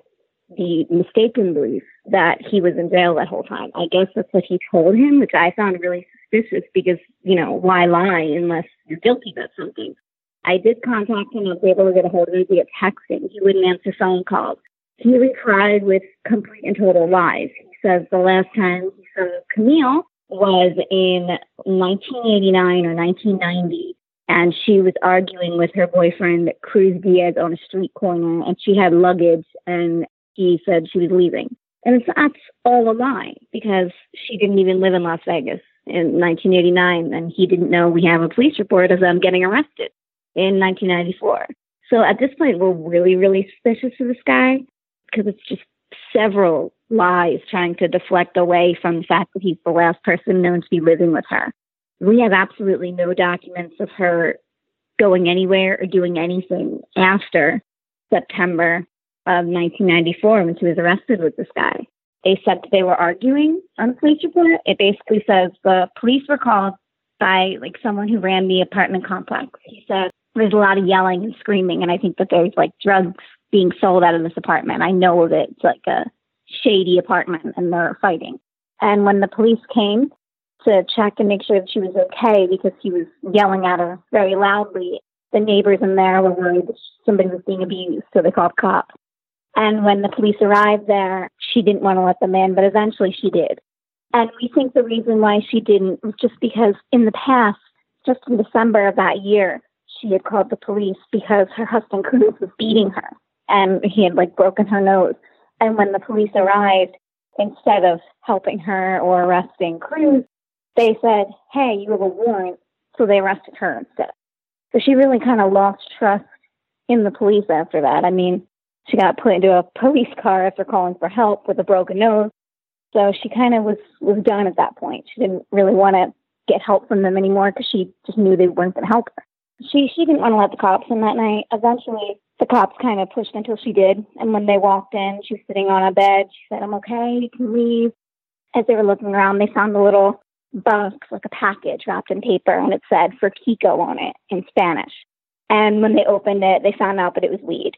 the mistaken belief that he was in jail that whole time. I guess that's what he told him, which I found really suspicious because, you know, why lie unless you're guilty about something? I did contact him. I was able to get a hold of him via texting. He wouldn't answer phone calls. He replied with complete and total lies. He says the last time he saw Camille was in nineteen eighty-nine or nineteen ninety, and she was arguing with her boyfriend, Cruz Diaz, on a street corner, and she had luggage, and he said she was leaving. And it's, that's all a lie, because she didn't even live in Las Vegas in nineteen eighty-nine, and he didn't know we have a police report of them getting arrested in nineteen ninety-four. So at this point, we're really, really suspicious of this guy, because it's just several lies trying to deflect away from the fact that he's the last person known to be living with her. We have absolutely no documents of her going anywhere or doing anything after September of nineteen ninety-four when she was arrested with this guy. They said that they were arguing on the police report. It basically says the police were called by like someone who ran the apartment complex. He said there's a lot of yelling and screaming, and I think that there's like drugs being sold out of this apartment. I know of it. It's like a shady apartment, and they're fighting. And when the police came to check and make sure that she was okay, because he was yelling at her very loudly, the neighbors in there were worried that somebody was being abused, so they called cops. And when the police arrived there, she didn't want to let them in, but eventually she did. And we think the reason why she didn't was just because in the past, just in December of that year, she had called the police because her husband Cruz was beating her, and he had like broken her nose. And when the police arrived, instead of helping her or arresting Cruz, they said, hey, you have a warrant. So they arrested her instead. So she really kind of lost trust in the police after that. I mean, she got put into a police car after calling for help with a broken nose. So she kind of was, was done at that point. She didn't really want to get help from them anymore because she just knew they weren't going to help her. She she didn't want to let the cops in that night. Eventually, the cops kind of pushed until she did. And when they walked in, she was sitting on a bed. She said, I'm okay, you can leave. As they were looking around, they found a little box, like a package wrapped in paper, and it said for Kiko on it in Spanish. And when they opened it, they found out that it was weed.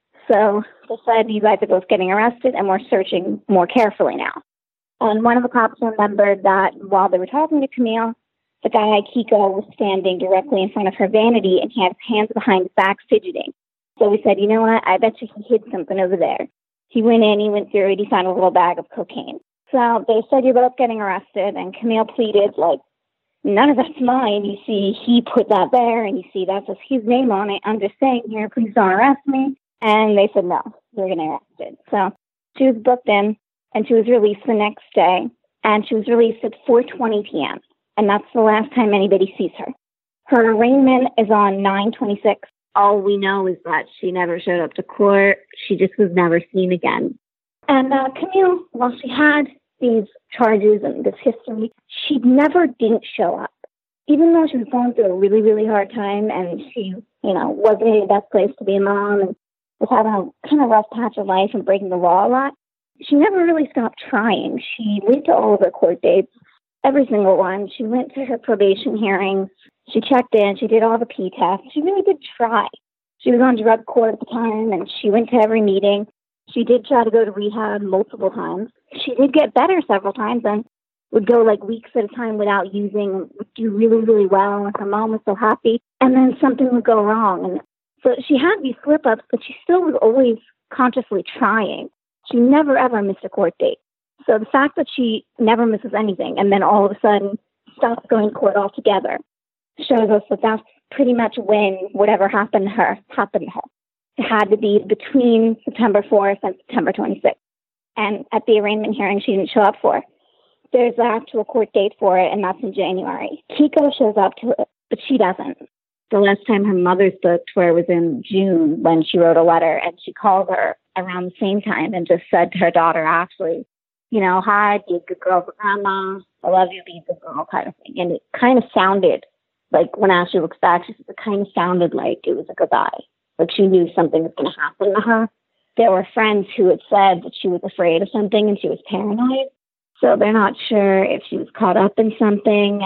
So they said, you guys are both getting arrested, and we're searching more carefully now. And one of the cops remembered that while they were talking to Camille, the guy, Kiko, was standing directly in front of her vanity, and he had his hands behind his back fidgeting. So we said, you know what, I bet you he hid something over there. He went in, he went through it, he found a little bag of cocaine. So they said, you're both getting arrested, and Camille pleaded, like, none of that's mine. You see, he put that there, and you see, that's just his name on it. I'm just saying here, please don't arrest me. And they said, no, you're getting arrested. So she was booked in, and she was released the next day, and she was released at four twenty p.m., and that's the last time anybody sees her. Her arraignment is on nine twenty-six. All we know is that she never showed up to court. She just was never seen again. And uh, Camille, while she had these charges and this history, she never didn't show up. Even though she was going through a really, really hard time, and she, you know, wasn't in the best place to be a mom and was having a kind of rough patch of life and breaking the law a lot, she never really stopped trying. She went to all of her court dates, every single one. She went to her probation hearings. She checked in. She did all the P tests. She really did try. She was on drug court at the time, and she went to every meeting. She did try to go to rehab multiple times. She did get better several times and would go like weeks at a time without using, would do really, really well. And her mom was so happy. And then something would go wrong. And so she had these slip-ups, but she still was always consciously trying. She never, ever missed a court date. So the fact that she never misses anything and then all of a sudden stops going to court altogether shows us that that's pretty much when whatever happened to her happened to her. It had to be between September fourth and September twenty-sixth. And at the arraignment hearing, she didn't show up for. There's an actual court date for it, and that's in January. Kiko shows up to it, but she doesn't. The last time her mother spoke to her was in June when she wrote a letter, and she called her around the same time and just said to her daughter, Ashley, you know, hi, be a good girl for grandma. I love you, be a good girl kind of thing. And it kind of sounded like when Ashley looks back, she said it kind of sounded like it was a goodbye. Like she knew something was going to happen to her. There were friends who had said that she was afraid of something and she was paranoid. So they're not sure if she was caught up in something.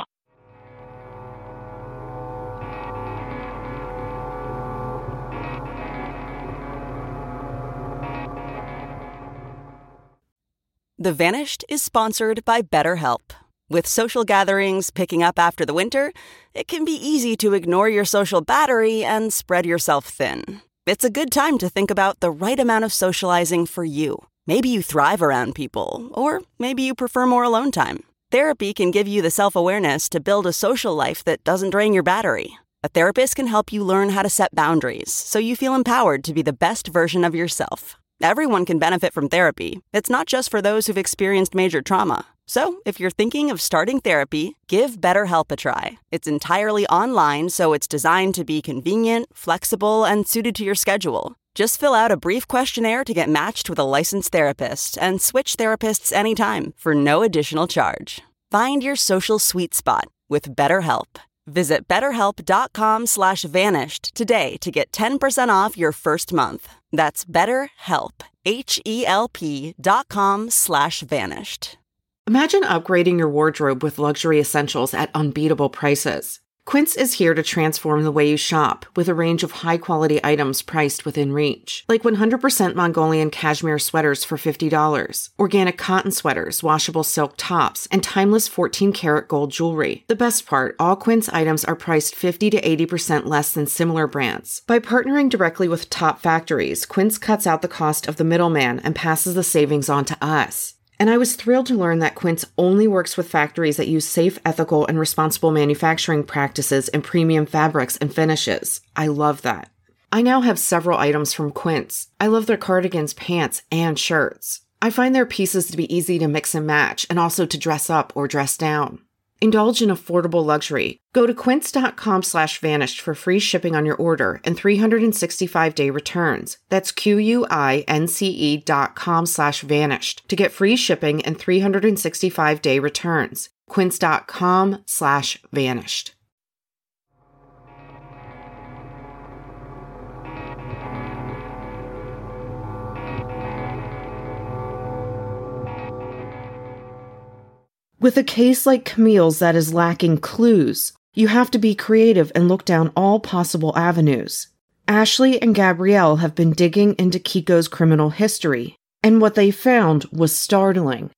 The Vanished is sponsored by BetterHelp. With social gatherings picking up after the winter, it can be easy to ignore your social battery and spread yourself thin. It's a good time to think about the right amount of socializing for you. Maybe you thrive around people, or maybe you prefer more alone time. Therapy can give you the self-awareness to build a social life that doesn't drain your battery. A therapist can help you learn how to set boundaries so you feel empowered to be the best version of yourself. Everyone can benefit from therapy. It's not just for those who've experienced major trauma. So, if you're thinking of starting therapy, give BetterHelp a try. It's entirely online, so it's designed to be convenient, flexible, and suited to your schedule. Just fill out a brief questionnaire to get matched with a licensed therapist and switch therapists anytime for no additional charge. Find your social sweet spot with BetterHelp. Visit betterhelp.com slash vanished today to get ten percent off your first month. That's BetterHelp, H-E-L-P dot com slash vanished. Imagine upgrading your wardrobe with luxury essentials at unbeatable prices. Quince is here to transform the way you shop with a range of high-quality items priced within reach. Like one hundred percent Mongolian cashmere sweaters for fifty dollars, organic cotton sweaters, washable silk tops, and timeless fourteen karat gold jewelry. The best part, all Quince items are priced fifty to eighty percent less than similar brands. By partnering directly with top factories, Quince cuts out the cost of the middleman and passes the savings on to us. And I was thrilled to learn that Quince only works with factories that use safe, ethical, and responsible manufacturing practices and premium fabrics and finishes. I love that. I now have several items from Quince. I love their cardigans, pants, and shirts. I find their pieces to be easy to mix and match and also to dress up or dress down. Indulge in affordable luxury. Go to quince.com slash vanished for free shipping on your order and three hundred sixty-five day returns. That's Q-U-I-N-C-E dot com slash vanished to get free shipping and three hundred sixty-five day returns. Quince.com slash vanished. With a case like Camille's that is lacking clues, you have to be creative and look down all possible avenues. Ashley and Gabrielle have been digging into Kiko's criminal history, and what they found was startling.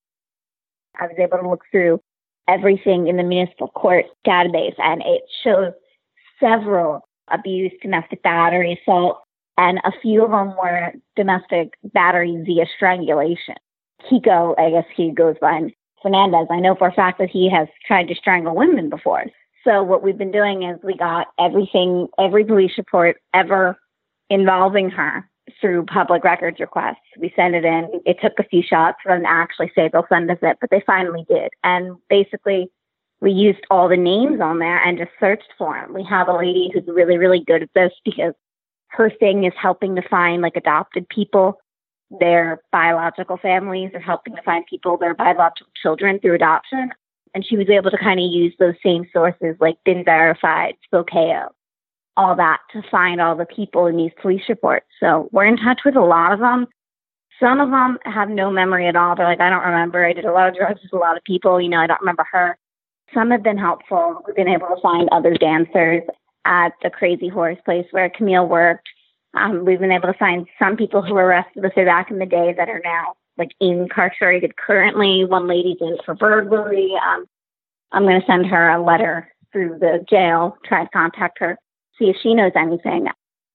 I was able to look through everything in the municipal court database, and it shows several abuse, domestic battery, assault, and a few of them were domestic battery via strangulation. Kiko, I guess he goes by Fernandez, I know for a fact that he has tried to strangle women before. So what we've been doing is we got everything, every police report ever involving her through public records requests. We send it in. It took a few shots for them to actually say they'll send us it, but they finally did. And basically, we used all the names on there and just searched for them. We have a lady who's really, really good at this because her thing is helping to find like adopted people, their biological families, or helping to find people, their biological children through adoption. And she was able to kind of use those same sources like Been Verified, Spokeo, all that to find all the people in these police reports. So we're in touch with a lot of them. Some of them have no memory at all. They're like, I don't remember. I did a lot of drugs with a lot of people. You know, I don't remember her. Some have been helpful. We've been able to find other dancers at the Crazy Horse place where Camille worked. Um, we've been able to find some people who were arrested with her back in the day that are now like incarcerated currently. One lady's in for burglary. Um, I'm going to send her a letter through the jail, try to contact her, see if she knows anything.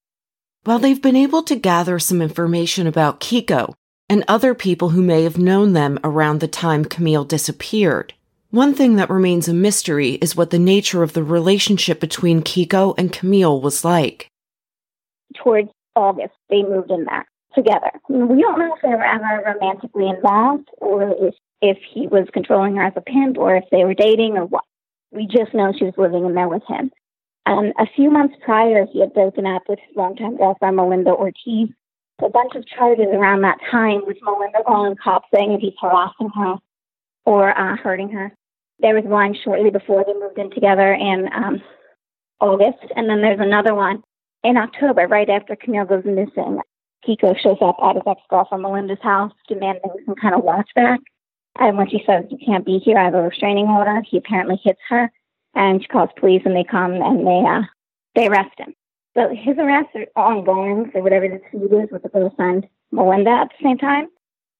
While they've been able to gather some information about Kiko and other people who may have known them around the time Camille disappeared, one thing that remains a mystery is what the nature of the relationship between Kiko and Camille was like. Towards August, they moved in there together. We don't know if they were ever romantically involved or if, if he was controlling her as a pimp or if they were dating or what. We just know she was living in there with him. And a few months prior, he had broken up with his longtime girlfriend, Melinda Ortiz. A bunch of charges around that time with Melinda calling cops saying if he's harassing her or uh, hurting her. There was one shortly before they moved in together in um, August. And then there's another one in October, right after Camille goes missing. Kiko shows up at his ex-girlfriend Melinda's house, demanding some kind of watch back. And when she says, you can't be here, I have a restraining order, he apparently hits her. And she calls police, and they come, and they uh, they arrest him. So his arrests are ongoing for whatever the dispute is with the girlfriend Melinda at the same time.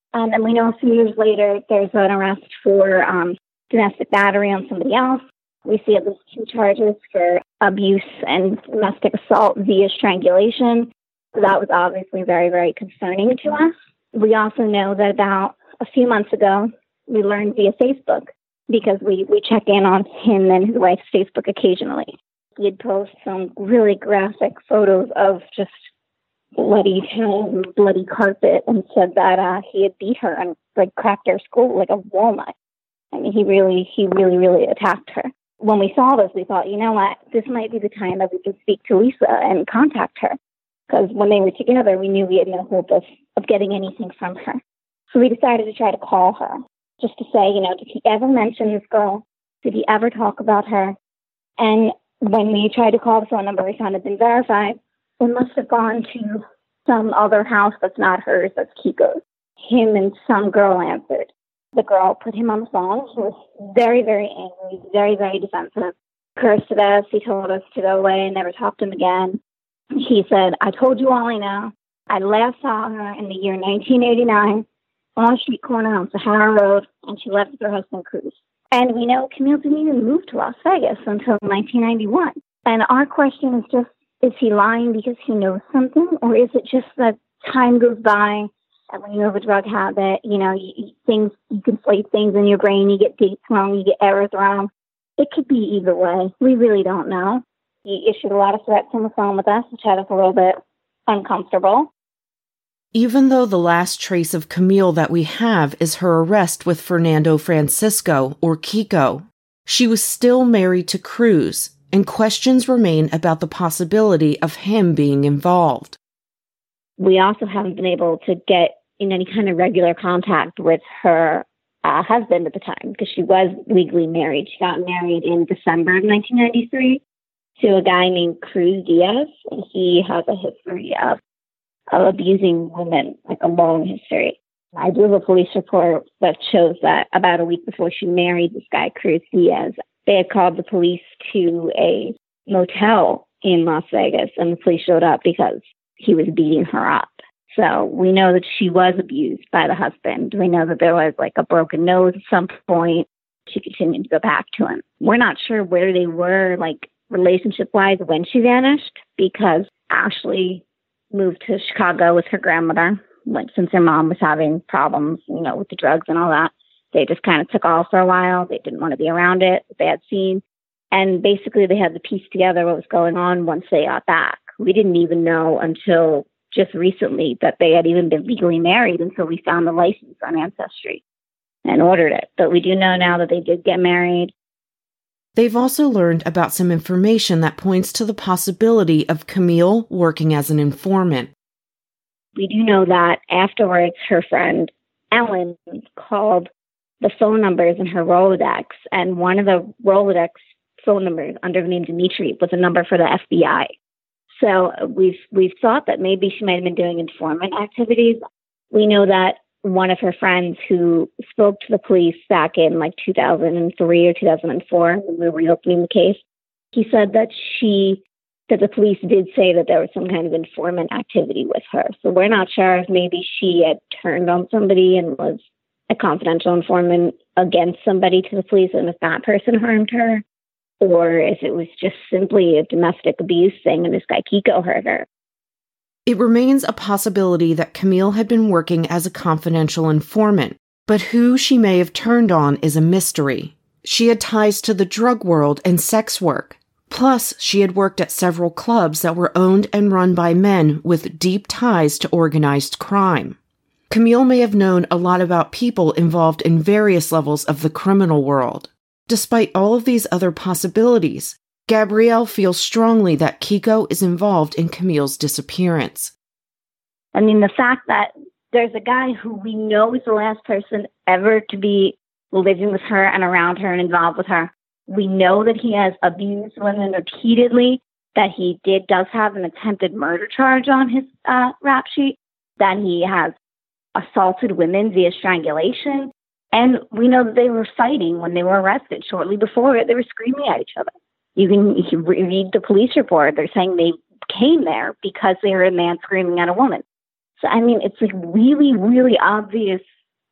Um, and we know a few years later, there's an arrest for um, domestic battery on somebody else. We see at least two charges for abuse and domestic assault via strangulation. So that was obviously very, very concerning to us. We also know that about a few months ago, we learned via Facebook, because we, we check in on him and his wife's Facebook occasionally. He'd post some really graphic photos of just bloody hands and bloody carpet, and said that uh, he had beat her and like cracked her skull like a walnut. I mean, he really, he really, really attacked her. When we saw this, we thought, you know what, this might be the time that we can speak to Lisa and contact her. Because when they were together, we knew we had no hope of, of getting anything from her. So we decided to try to call her, just to say, you know, did he ever mention this girl? Did he ever talk about her? And when we tried to call the phone number, we found it had been verified. It must have gone to some other house that's not hers, that's Kiko's. Him and some girl answered. The girl put him on the phone. He was very, very angry, very, very defensive. Cursed at us. He told us to go away and never talk to him again. He said, I told you all I know. I last saw her in the year nineteen eighty-nine on a street corner on Sahara Road, and she left with her husband, Cruz. And we know Camille didn't even move to Las Vegas until nineteen ninety-one. And our question is just, is he lying because he knows something, or is it just that time goes by and when you have a drug habit, you know, you, you, things, you conflate things in your brain, you get dates wrong, you get errors wrong. It could be either way. We really don't know. He issued a lot of threats on the phone with us, which had us a little bit uncomfortable. Even though the last trace of Camille that we have is her arrest with Fernando Francisco, or Kiko, she was still married to Cruz, and questions remain about the possibility of him being involved. We also haven't been able to get in any kind of regular contact with her uh, husband at the time, because she was legally married. She got married in December of nineteen ninety-three to a guy named Cruz Diaz, and he has a history of, of abusing women, like a long history. I do have a police report that shows that about a week before she married this guy, Cruz Diaz, they had called the police to a motel in Las Vegas, and the police showed up because he was beating her up. So we know that she was abused by the husband. We know that there was like a broken nose at some point. She continued to go back to him. We're not sure where they were, like relationship-wise, when she vanished, because Ashley moved to Chicago with her grandmother, like, since her mom was having problems, you know, with the drugs and all that. They just kind of took off for a while. They didn't want to be around it, they had seen. And basically they had to piece together what was going on once they got back. We didn't even know until just recently that they had even been legally married until we found the license on Ancestry and ordered it. But we do know now that they did get married. They've also learned about some information that points to the possibility of Camille working as an informant. We do know that afterwards her friend Ellen called the phone numbers in her Rolodex, and one of the Rolodex phone numbers under the name Dimitri was a number for the F B I. So we've we've thought that maybe she might have been doing informant activities. We know that one of her friends who spoke to the police back in like two thousand three or two thousand four when we were reopening the case, he said that she that the police did say that there was some kind of informant activity with her. So we're not sure if maybe she had turned on somebody and was a confidential informant against somebody to the police, and if that person harmed her, or if it was just simply a domestic abuse thing and this guy Kiko hurt her. It remains a possibility that Camille had been working as a confidential informant, but who she may have turned on is a mystery. She had ties to the drug world and sex work. Plus, she had worked at several clubs that were owned and run by men with deep ties to organized crime. Camille may have known a lot about people involved in various levels of the criminal world. Despite all of these other possibilities, Gabrielle feels strongly that Kiko is involved in Camille's disappearance. I mean, the fact that there's a guy who we know is the last person ever to be living with her and around her and involved with her. We know that he has abused women repeatedly, that he did does have an attempted murder charge on his uh, rap sheet, that he has assaulted women via strangulation. And we know that they were fighting when they were arrested. Shortly before it, they were screaming at each other. You can, you can read the police report. They're saying they came there because they heard a man screaming at a woman. So, I mean, it's like really, really obvious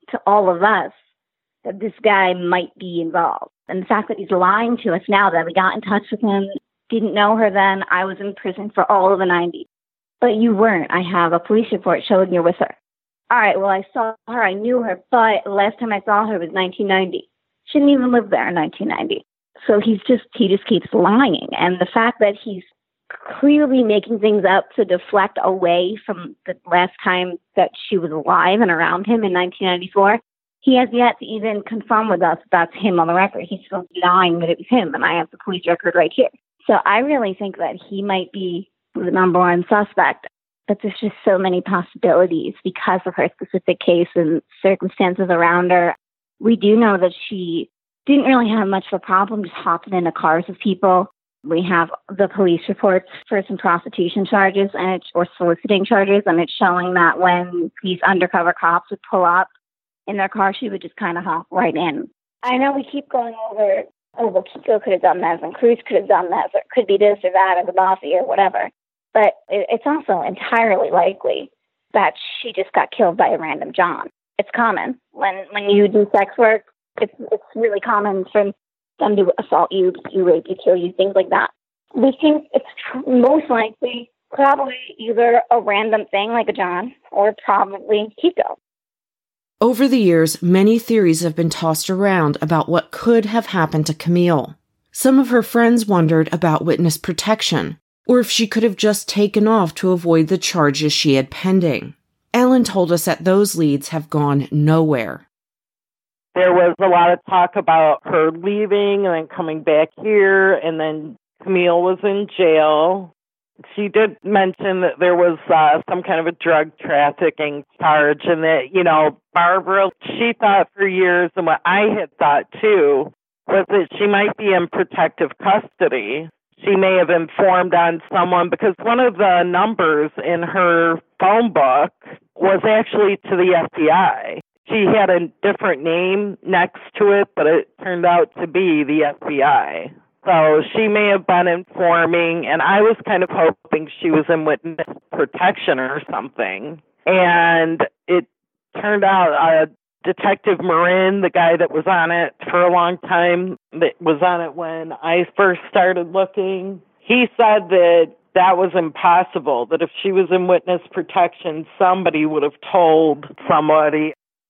to all of us that this guy might be involved. And the fact that he's lying to us now that we got in touch with him, didn't know her then, I was in prison for all of the nineties. But you weren't. I have a police report showing you're with her. All right, well, I saw her, I knew her, but the last time I saw her was nineteen ninety. She didn't even live there in nineteen ninety. So he's just, he just keeps lying. And the fact that he's clearly making things up to deflect away from the last time that she was alive and around him in nineteen ninety-four, he has yet to even confirm with us that's him on the record. He's still denying that it was him, and I have the police record right here. So I really think that he might be the number one suspect, but there's just so many possibilities because of her specific case and circumstances around her. We do know that she didn't really have much of a problem just hopping into cars with people. We have the police reports for some prostitution charges and it's, or soliciting charges, and it's showing that when these undercover cops would pull up in their car, she would just kind of hop right in. I know we keep going over, oh, well, Kiko could have done this, and Cruz could have done this, or it could be this or that, or the mafia, or whatever. But it, it's also entirely likely that she just got killed by a random John. It's common. When when you do sex work, it's it's really common for them to assault you, you rape you, kill you, things like that. We think it's tr- most likely probably either a random thing like a John or probably Kiko. Over the years, many theories have been tossed around about what could have happened to Camille. Some of her friends wondered about witness protection, or if she could have just taken off to avoid the charges she had pending. Ellen told us that those leads have gone nowhere. There was a lot of talk about her leaving and then coming back here, and then Camille was in jail. She did mention that there was uh, some kind of a drug trafficking charge, and that, you know, Barbara, she thought for years, and what I had thought too, was that she might be in protective custody. She may have informed on someone, because one of the numbers in her phone book was actually to the F B I. She had a different name next to it, but it turned out to be the F B I. So she may have been informing, and I was kind of hoping she was in witness protection or something. And it turned out uh, Detective Marin, the guy that was on it for a long time, that was on it when I first started looking, he said that that was impossible, that if she was in witness protection, somebody would have told somebody.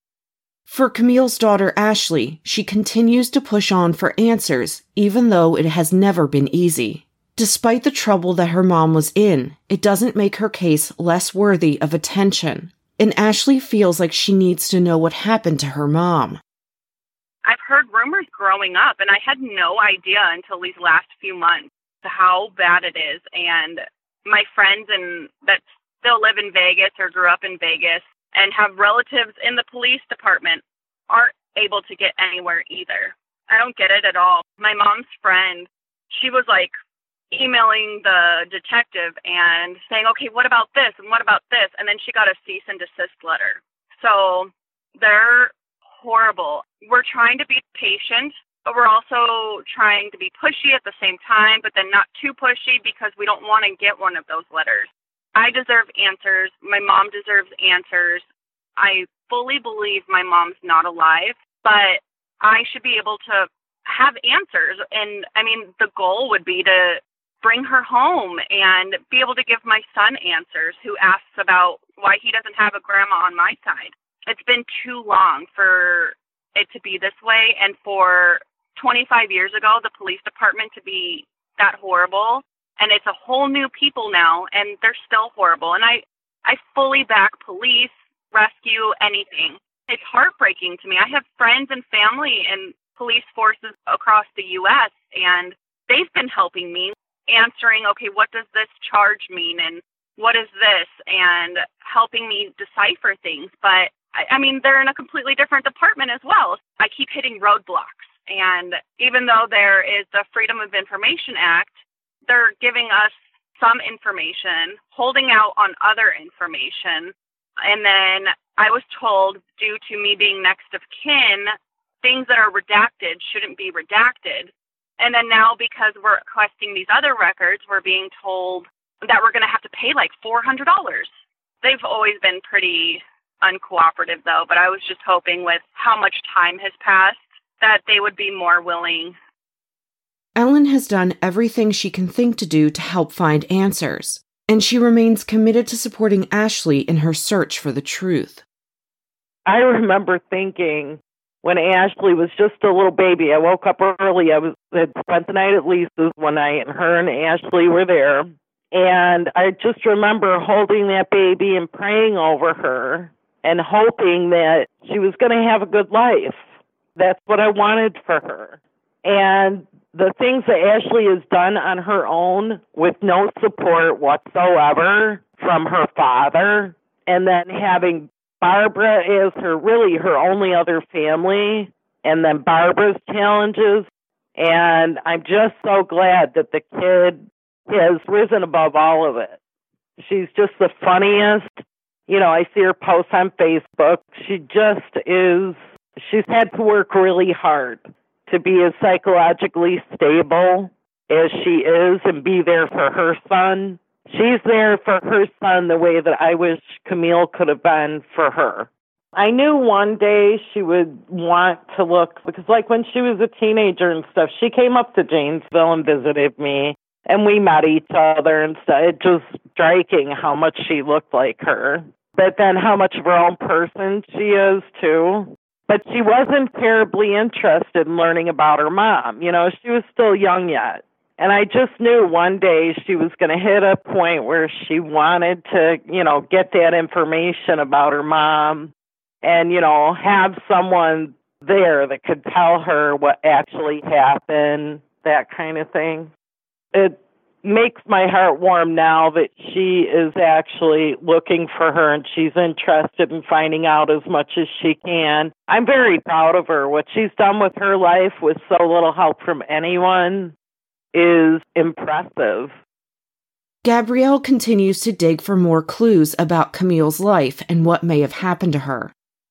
For Camille's daughter, Ashley, she continues to push on for answers, even though it has never been easy. Despite the trouble that her mom was in, it doesn't make her case less worthy of attention. And Ashley feels like she needs to know what happened to her mom. I've heard rumors growing up, and I had no idea until these last few months how bad it is. And my friends and that still live in Vegas or grew up in Vegas and have relatives in the police department aren't able to get anywhere either. I don't get it at all. My mom's friend, she was like emailing the detective and saying, okay, what about this? And what about this? And then she got a cease and desist letter. So they're horrible. We're trying to be patient, but we're also trying to be pushy at the same time, but then not too pushy because we don't want to get one of those letters. I deserve answers. My mom deserves answers. I fully believe my mom's not alive, but I should be able to have answers. And I mean, the goal would be to bring her home and be able to give my son answers, who asks about why he doesn't have a grandma on my side. It's been too long for it to be this way, and for twenty-five years ago, the police department to be that horrible. And it's a whole new people now, and they're still horrible. And I, I fully back police, rescue, anything. It's heartbreaking to me. I have friends and family in police forces across the U S, and they've been helping me, answering, okay, what does this charge mean? And what is this? And helping me decipher things. But, I, I mean, they're in a completely different department as well. I keep hitting roadblocks. And even though there is the Freedom of Information Act, they're giving us some information, holding out on other information. And then I was told, due to me being next of kin, things that are redacted shouldn't be redacted. And then now, because we're requesting these other records, we're being told that we're going to have to pay like four hundred dollars. They've always been pretty uncooperative, though. But I was just hoping with how much time has passed that they would be more willing. Ellen has done everything she can think to do to help find answers, and she remains committed to supporting Ashley in her search for the truth. I remember thinking when Ashley was just a little baby, I woke up early. I was had spent the night at Lisa's one night, and her and Ashley were there. And I just remember holding that baby and praying over her and hoping that she was going to have a good life. That's what I wanted for her. And the things that Ashley has done on her own with no support whatsoever from her father, and then having Barbara as her, really her only other family, and then Barbara's challenges. And I'm just so glad that the kid has risen above all of it. She's just the funniest. You know, I see her post on Facebook. She just is, she's had to work really hard to be as psychologically stable as she is and be there for her son. She's there for her son the way that I wish Camille could have been for her. I knew one day she would want to look, because like when she was a teenager and stuff, she came up to Janesville and visited me, and we met each other and stuff. It was striking how much she looked like her, but then how much of her own person she is too. But she wasn't terribly interested in learning about her mom. You know, she was still young yet. And I just knew one day she was going to hit a point where she wanted to, you know, get that information about her mom and, you know, have someone there that could tell her what actually happened, that kind of thing. It makes my heart warm now that she is actually looking for her and she's interested in finding out as much as she can. I'm very proud of her. What she's done with her life with so little help from anyone is impressive. Gabrielle continues to dig for more clues about Camille's life and what may have happened to her.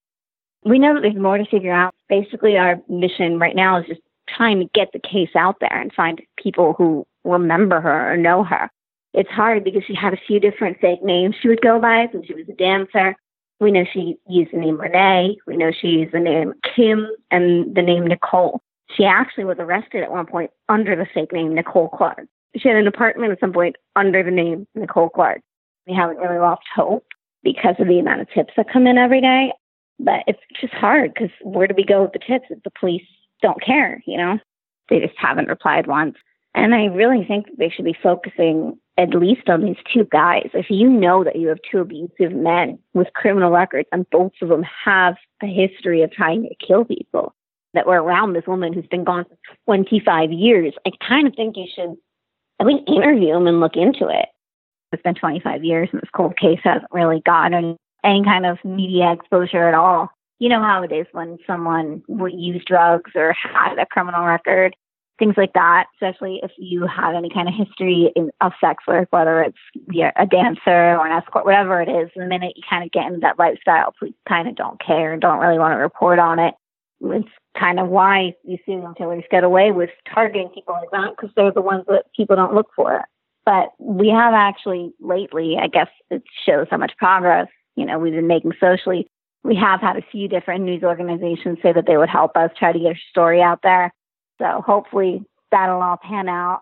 We know that there's more to figure out. Basically, our mission right now is just trying to get the case out there and find people who remember her or know her. It's hard because she had a few different fake names she would go by when she was a dancer. We know she used the name Renee. We know she used the name Kim and the name Nicole. She actually was arrested at one point under the fake name Nicole Clark. She had an apartment at some point under the name Nicole Clark. We haven't really lost hope because of the amount of tips that come in every day. But it's just hard because where do we go with the tips if the police don't care, you know? They just haven't replied once. And I really think that they should be focusing at least on these two guys. If you know that you have two abusive men with criminal records and both of them have a history of trying to kill people that were around this woman who's been gone for twenty-five years, I kind of think you should at least interview them and look into it. It's been twenty-five years and this cold case hasn't really gotten any kind of media exposure at all. You know how it is when someone would use drugs or had a criminal record, things like that, especially if you have any kind of history in, of sex work, whether it's yeah, a dancer or an escort, whatever it is. The minute you kind of get into that lifestyle, police kind of don't care and don't really want to report on it. It's kind of why you serial killers get away with targeting people like that, because they're the ones that people don't look for. But we have actually lately, I guess it shows how much progress, you know, we've been making socially. We have had a few different news organizations say that they would help us try to get our story out there. So hopefully that'll all pan out.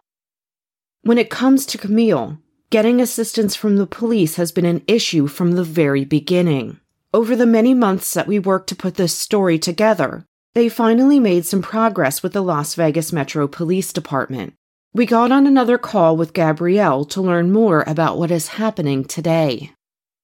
When it comes to Camille, getting assistance from the police has been an issue from the very beginning. Over the many months that we worked to put this story together, they finally made some progress with the Las Vegas Metro Police Department. We got on another call with Gabrielle to learn more about what is happening today.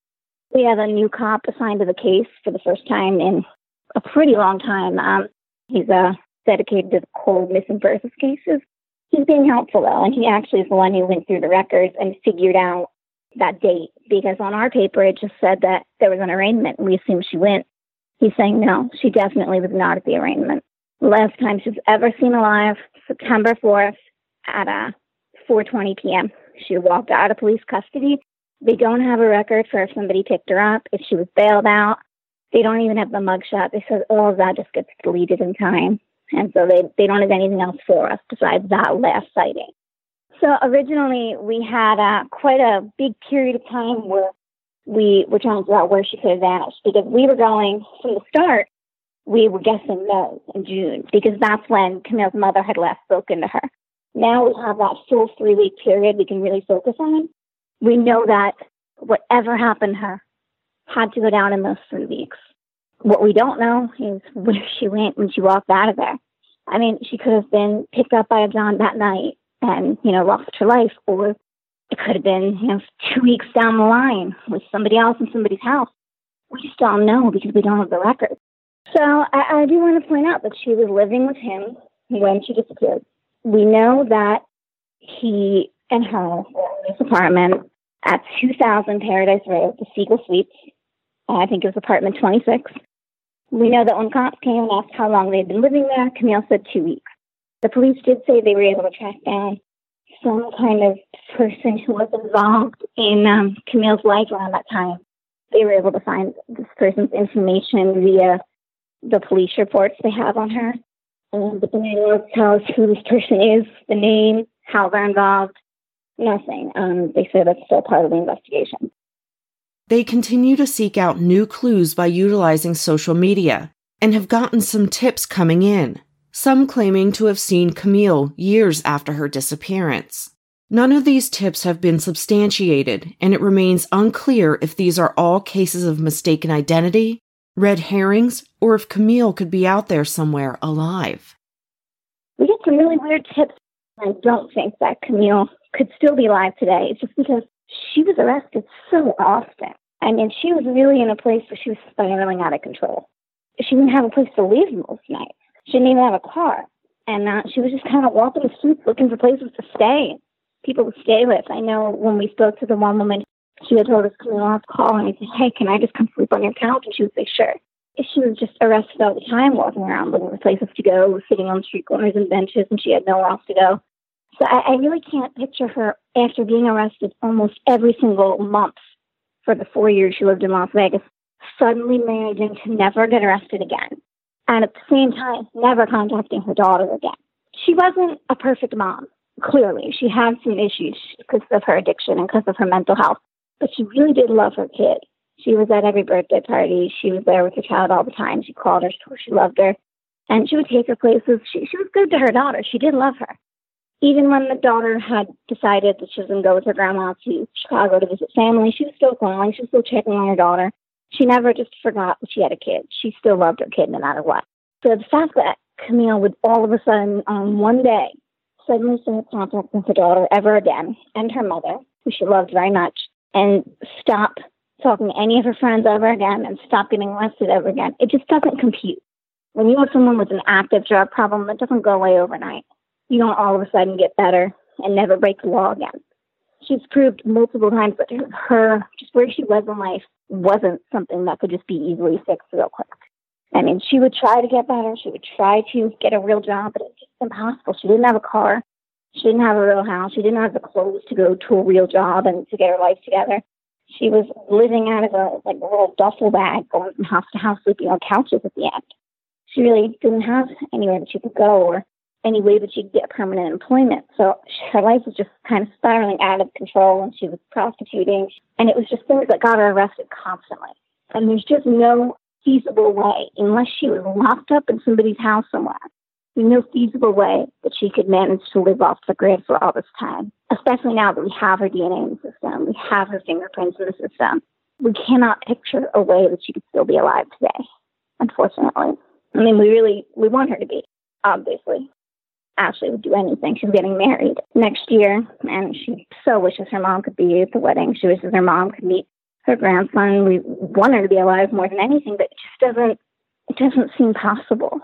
We have a new cop assigned to the case for the first time in a pretty long time. Um, he's uh, dedicated to the cold missing persons cases. He's being helpful, though, and he actually is the one who went through the records and figured out that date, because on our paper it just said that there was an arraignment, and we assumed she went. He's saying no, she definitely was not at the arraignment. The last time she was ever seen alive, September fourth at uh, four twenty p.m. She walked out of police custody. They don't have a record for if somebody picked her up, if she was bailed out. They don't even have the mugshot. They said all of that just gets deleted in time. And so they, they don't have anything else for us besides that last sighting. So originally we had uh, quite a big period of time where we were trying to figure out where she could have vanished because we were going from the start. We were guessing May in June because that's when Camille's mother had last spoken to her. Now we have that full three-week period we can really focus on. We know that whatever happened to her had to go down in those three weeks. What we don't know is where she went when she walked out of there. I mean, she could have been picked up by a John that night and, you know, lost her life, or it could have been, you know, two weeks down the line with somebody else in somebody's house. We just don't know because we don't have the record. So I, I do want to point out that she was living with him when she disappeared. We know that he and her were in this apartment at two thousand Paradise Road, the Siegel Suites. I think it was apartment twenty-six. We know that when cops came and asked how long they had been living there, Camille said two weeks. The police did say they were able to track down some kind of person who was involved in um, Camille's life around that time. They were able to find this person's information via the police reports they have on her. Um, but they didn't tell us who this person is, the name, how they're involved, nothing. Um, they say that's still part of the investigation. They continue to seek out new clues by utilizing social media and have gotten some tips coming in, some claiming to have seen Camille years after her disappearance. None of these tips have been substantiated, and it remains unclear if these are all cases of mistaken identity, red herrings, or if Camille could be out there somewhere alive. We get some really weird tips. I don't think that Camille could still be alive today. It's just because she was arrested so often. I mean, she was really in a place where she was spiraling out of control. She didn't have a place to live most nights. She didn't even have a car. And uh, she was just kind of walking the streets looking for places to stay, people to stay with. I know when we spoke to the one woman, she had told us, Camille, I'll call, and I said, hey, can I just come sleep on your couch? And she would say, sure. She was just arrested all the time, walking around looking for places to go, sitting on street corners and benches, and she had nowhere else to go. So I, I really can't picture her after being arrested almost every single month for the four years she lived in Las Vegas, suddenly managing to never get arrested again. And at the same time, never contacting her daughter again. She wasn't a perfect mom, clearly. She had some issues because of her addiction and because of her mental health. But she really did love her kid. She was at every birthday party. She was there with her child all the time. She called her, told her she loved her. And she would take her places. She, she was good to her daughter. She did love her. Even when the daughter had decided that she was going to go with her grandma to Chicago to visit family, she was still calling. She was still checking on her daughter. She never just forgot that she had a kid. She still loved her kid no matter what. So the fact that Camille would all of a sudden, on one day, suddenly start contacting her daughter ever again, and her mother, who she loved very much, and stop talking to any of her friends ever again, and stop getting arrested ever again, it just doesn't compute. When you have someone with an active drug problem, that doesn't go away overnight. You don't all of a sudden get better and never break the law again. She's proved multiple times that her, just where she was in life, wasn't something that could just be easily fixed real quick. I mean, she would try to get better. She would try to get a real job, but it's just impossible. She didn't have a car. She didn't have a real house. She didn't have the clothes to go to a real job and to get her life together. She was living out of a, like, a little duffel bag, going from house to house, sleeping on couches at the end. She really didn't have anywhere that she could go or any way that she could get permanent employment. So her life was just kind of spiraling out of control, and she was prostituting. And it was just things that got her arrested constantly. And there's just no feasible way, unless she was locked up in somebody's house somewhere, there's no feasible way that she could manage to live off the grid for all this time, especially now that we have her D N A in the system, we have her fingerprints in the system. We cannot picture a way that she could still be alive today, unfortunately. I mean, we really, we want her to be, obviously. Ashley would do anything. She's getting married next year, and she so wishes her mom could be at the wedding. She wishes her mom could meet her grandson. We want her to be alive more than anything, but it just doesn't, it doesn't seem possible.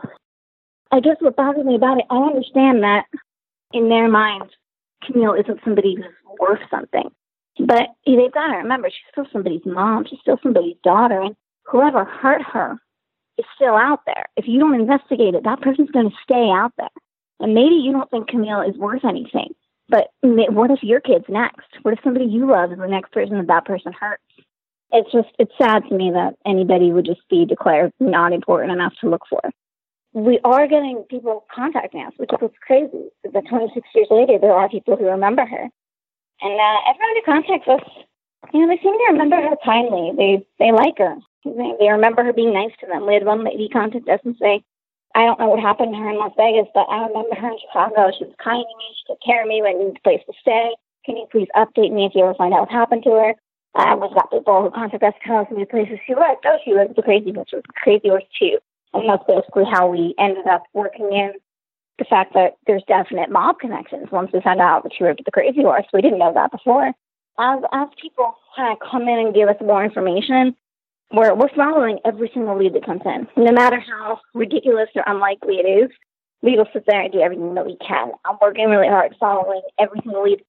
I guess what bothers me about it, I understand that in their minds, Camille isn't somebody who's worth something. But they've got to remember, she's still somebody's mom. She's still somebody's daughter, and whoever hurt her is still out there. If you don't investigate it, that person's going to stay out there. And maybe you don't think Camille is worth anything, but what if your kid's next? What if somebody you love is the next person that that person hurts? It's just, it's sad to me that anybody would just be declared not important enough to look for. We are getting people contacting us, which is what's crazy. That twenty-six years later, there are people who remember her. And uh, everyone who contacts us You know, they seem to remember her kindly. They they like her. They, they remember her being nice to them. We had one lady contact us and say, I don't know what happened to her in Las Vegas, but I remember her in Chicago. She was kind to me. She took care of me when I needed a place to stay. Can you please update me if you ever find out what happened to her? Uh, we've got people who contact us to tell us the places she worked. Oh, she lived at the Crazy Horse. It was the Crazy Horse too. And that's basically how we ended up working in the fact that there's definite mob connections once we found out that she worked at the Crazy Horse. We didn't know that before. As as people kind of come in and give us more information, we're we're following every single lead that comes in. No matter how ridiculous or unlikely it is, we will sit there and do everything that we can. I'm working really hard following every single lead.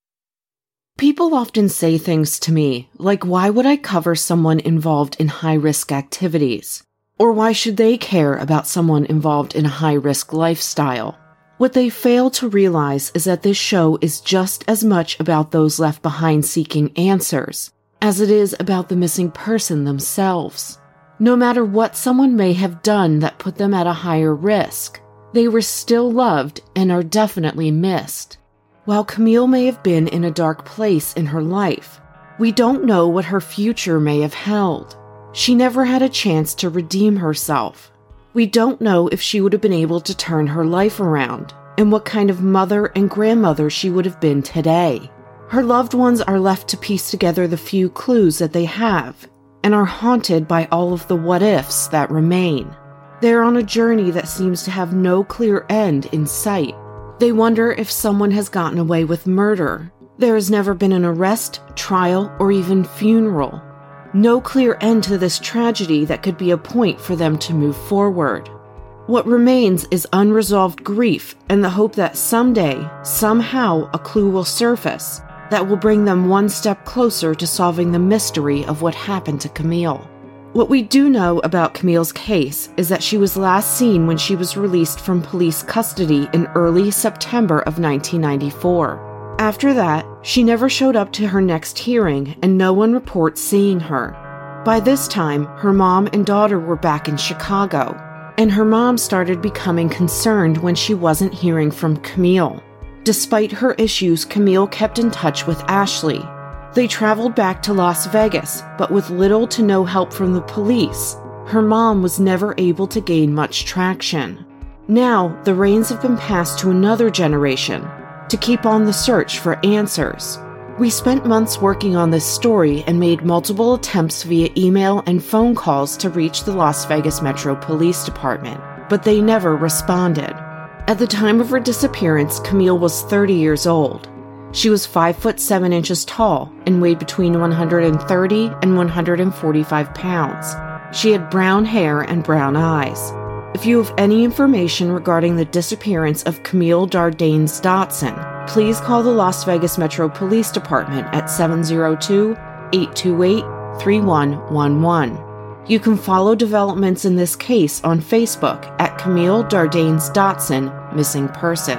People often say things to me like, why would I cover someone involved in high-risk activities? Or why should they care about someone involved in a high-risk lifestyle? What they fail to realize is that this show is just as much about those left behind seeking answers as it is about the missing person themselves. No matter what someone may have done that put them at a higher risk, they were still loved and are definitely missed. While Camille may have been in a dark place in her life, we don't know what her future may have held. She never had a chance to redeem herself. We don't know if she would have been able to turn her life around and what kind of mother and grandmother she would have been today. Her loved ones are left to piece together the few clues that they have and are haunted by all of the what-ifs that remain. They're on a journey that seems to have no clear end in sight. They wonder if someone has gotten away with murder. There has never been an arrest, trial, or even funeral. No clear end to this tragedy that could be a point for them to move forward. What remains is unresolved grief and the hope that someday, somehow, a clue will surface that will bring them one step closer to solving the mystery of what happened to Camille. What we do know about Camille's case is that she was last seen when she was released from police custody in early September of nineteen ninety-four. After that, she never showed up to her next hearing, and no one reports seeing her. By this time, her mom and daughter were back in Chicago, and her mom started becoming concerned when she wasn't hearing from Camille. Despite her issues, Camille kept in touch with Ashley. They traveled back to Las Vegas, but with little to no help from the police, her mom was never able to gain much traction. Now, the reins have been passed to another generation to keep on the search for answers. We spent months working on this story and made multiple attempts via email and phone calls to reach the Las Vegas Metro Police Department, but they never responded. At the time of her disappearance, Camille was thirty years old. She was five foot seven inches tall and weighed between one hundred thirty and one hundred forty-five pounds. She had brown hair and brown eyes. If you have any information regarding the disappearance of Camille Dardanes Dotson, please call the Las Vegas Metro Police Department at seven oh two, eight two eight, three one one one. You can follow developments in this case on Facebook at Camille Dardanes Dotson Missing Person.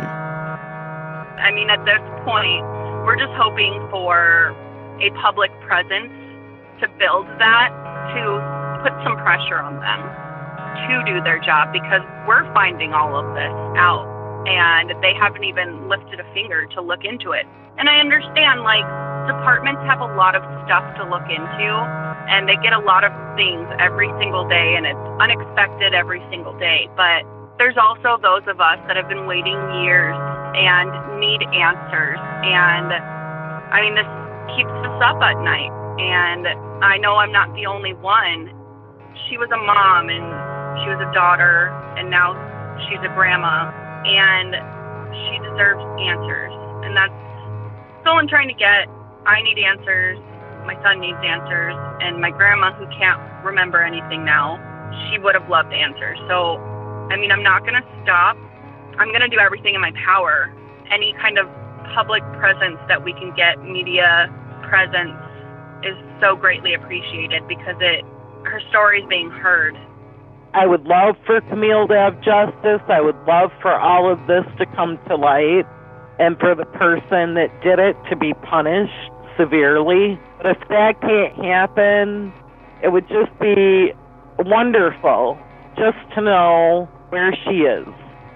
I mean, at this point, we're just hoping for a public presence to build that, to put some pressure on them to do their job, because we're finding all of this out and they haven't even lifted a finger to look into it. And I understand, like, departments have a lot of stuff to look into and they get a lot of things every single day and it's unexpected every single day. But there's also those of us that have been waiting years and need answers. And I mean, this keeps us up at night. And I know I'm not the only one. She was a mom and she was a daughter, and now she's a grandma, and she deserves answers. And that's all I'm trying to get. I need answers. My son needs answers. And my grandma, who can't remember anything now, she would have loved answers. So, I mean, I'm not going to stop. I'm going to do everything in my power. Any kind of public presence that we can get, media presence, is so greatly appreciated because it her story is being heard. I would love for Camille to have justice. I would love for all of this to come to light and for the person that did it to be punished severely. But if that can't happen, it would just be wonderful just to know where she is.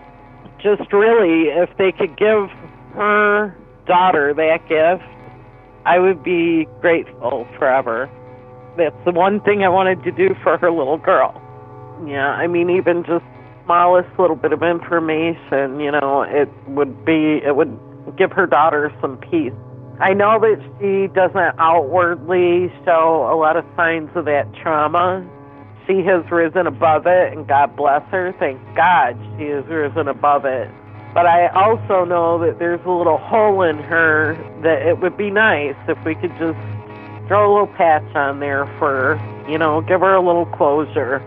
Just really, if they could give her daughter that gift, I would be grateful forever. That's the one thing I wanted to do for her little girl. Yeah, I mean, even just smallest little bit of information, you know, it would be, it would give her daughter some peace. I know that she doesn't outwardly show a lot of signs of that trauma. She has risen above it, and God bless her. Thank God she has risen above it. But I also know that there's a little hole in her that it would be nice if we could just throw a little patch on there for, you know, give her a little closure.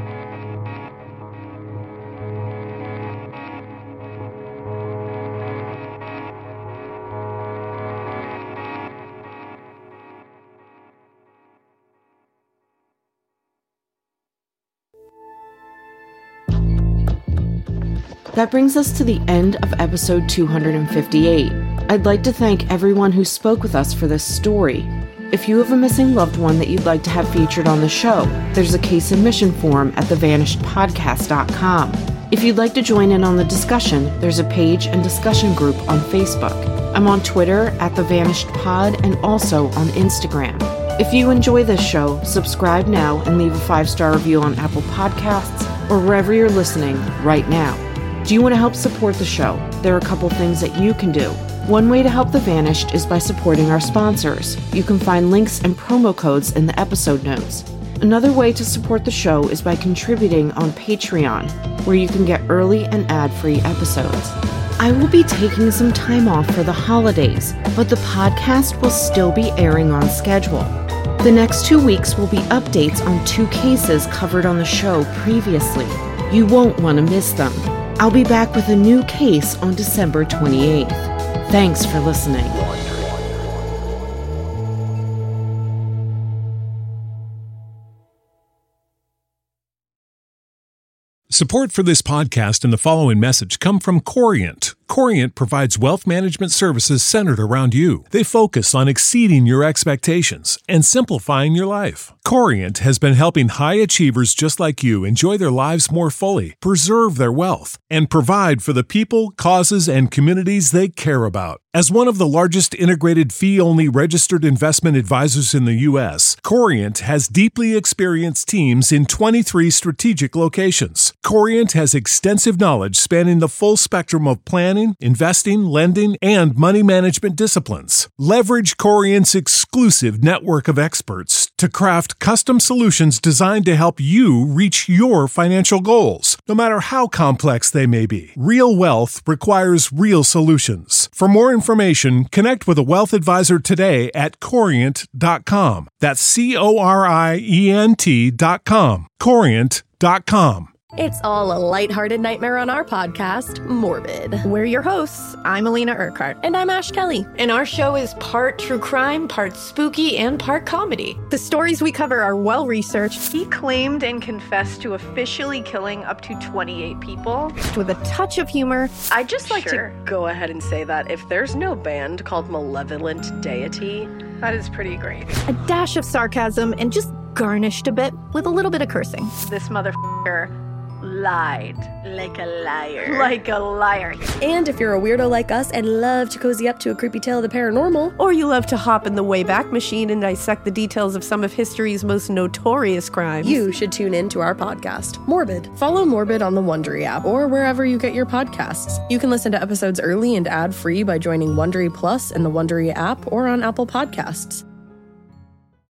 That brings us to the end of episode two hundred fifty-eight. I'd like to thank everyone who spoke with us for this story. If you have a missing loved one that you'd like to have featured on the show, there's a case submission form at the vanished podcast dot com. If you'd like to join in on the discussion, there's a page and discussion group on Facebook. I'm on Twitter at TheVanishedPod and also on Instagram. If you enjoy this show, subscribe now and leave a five-star review on Apple Podcasts or wherever you're listening right now. Do you want to help support the show? There are a couple things that you can do. One way to help The Vanished is by supporting our sponsors. You can find links and promo codes in the episode notes. Another way to support the show is by contributing on Patreon, where you can get early and ad-free episodes. I will be taking some time off for the holidays, but the podcast will still be airing on schedule. The next two weeks will be updates on two cases covered on the show previously. You won't want to miss them. I'll be back with a new case on December twenty-eighth. Thanks for listening. Support for this podcast and the following message come from Corient. Corient provides wealth management services centered around you. They focus on exceeding your expectations and simplifying your life. Corient has been helping high achievers just like you enjoy their lives more fully, preserve their wealth, and provide for the people, causes, and communities they care about. As one of the largest integrated fee-only registered investment advisors in the U S, Corient has deeply experienced teams in twenty-three strategic locations. Corient has extensive knowledge spanning the full spectrum of planning, investing, lending, and money management disciplines. Leverage Corient's exclusive network of experts to craft custom solutions designed to help you reach your financial goals, no matter how complex they may be. Real wealth requires real solutions. For more information, connect with a wealth advisor today at corient dot com. That's C O R I E N T dot com. corient dot com. It's all a lighthearted nightmare on our podcast, Morbid. We're your hosts. I'm Alina Urquhart. And I'm Ash Kelly. And our show is part true crime, part spooky, and part comedy. The stories we cover are well-researched. He claimed and confessed to officially killing up to twenty-eight people. With a touch of humor. I'd just like sure. to go ahead and say that if there's no band called Malevolent Deity, that is pretty great. A dash of sarcasm and just garnished a bit with a little bit of cursing. This motherfucker lied. Like a liar. Like a liar. And if you're a weirdo like us and love to cozy up to a creepy tale of the paranormal, or you love to hop in the Wayback Machine and dissect the details of some of history's most notorious crimes, you should tune in to our podcast, Morbid. Follow Morbid on the Wondery app or wherever you get your podcasts. You can listen to episodes early and ad-free by joining Wondery Plus in the Wondery app or on Apple Podcasts.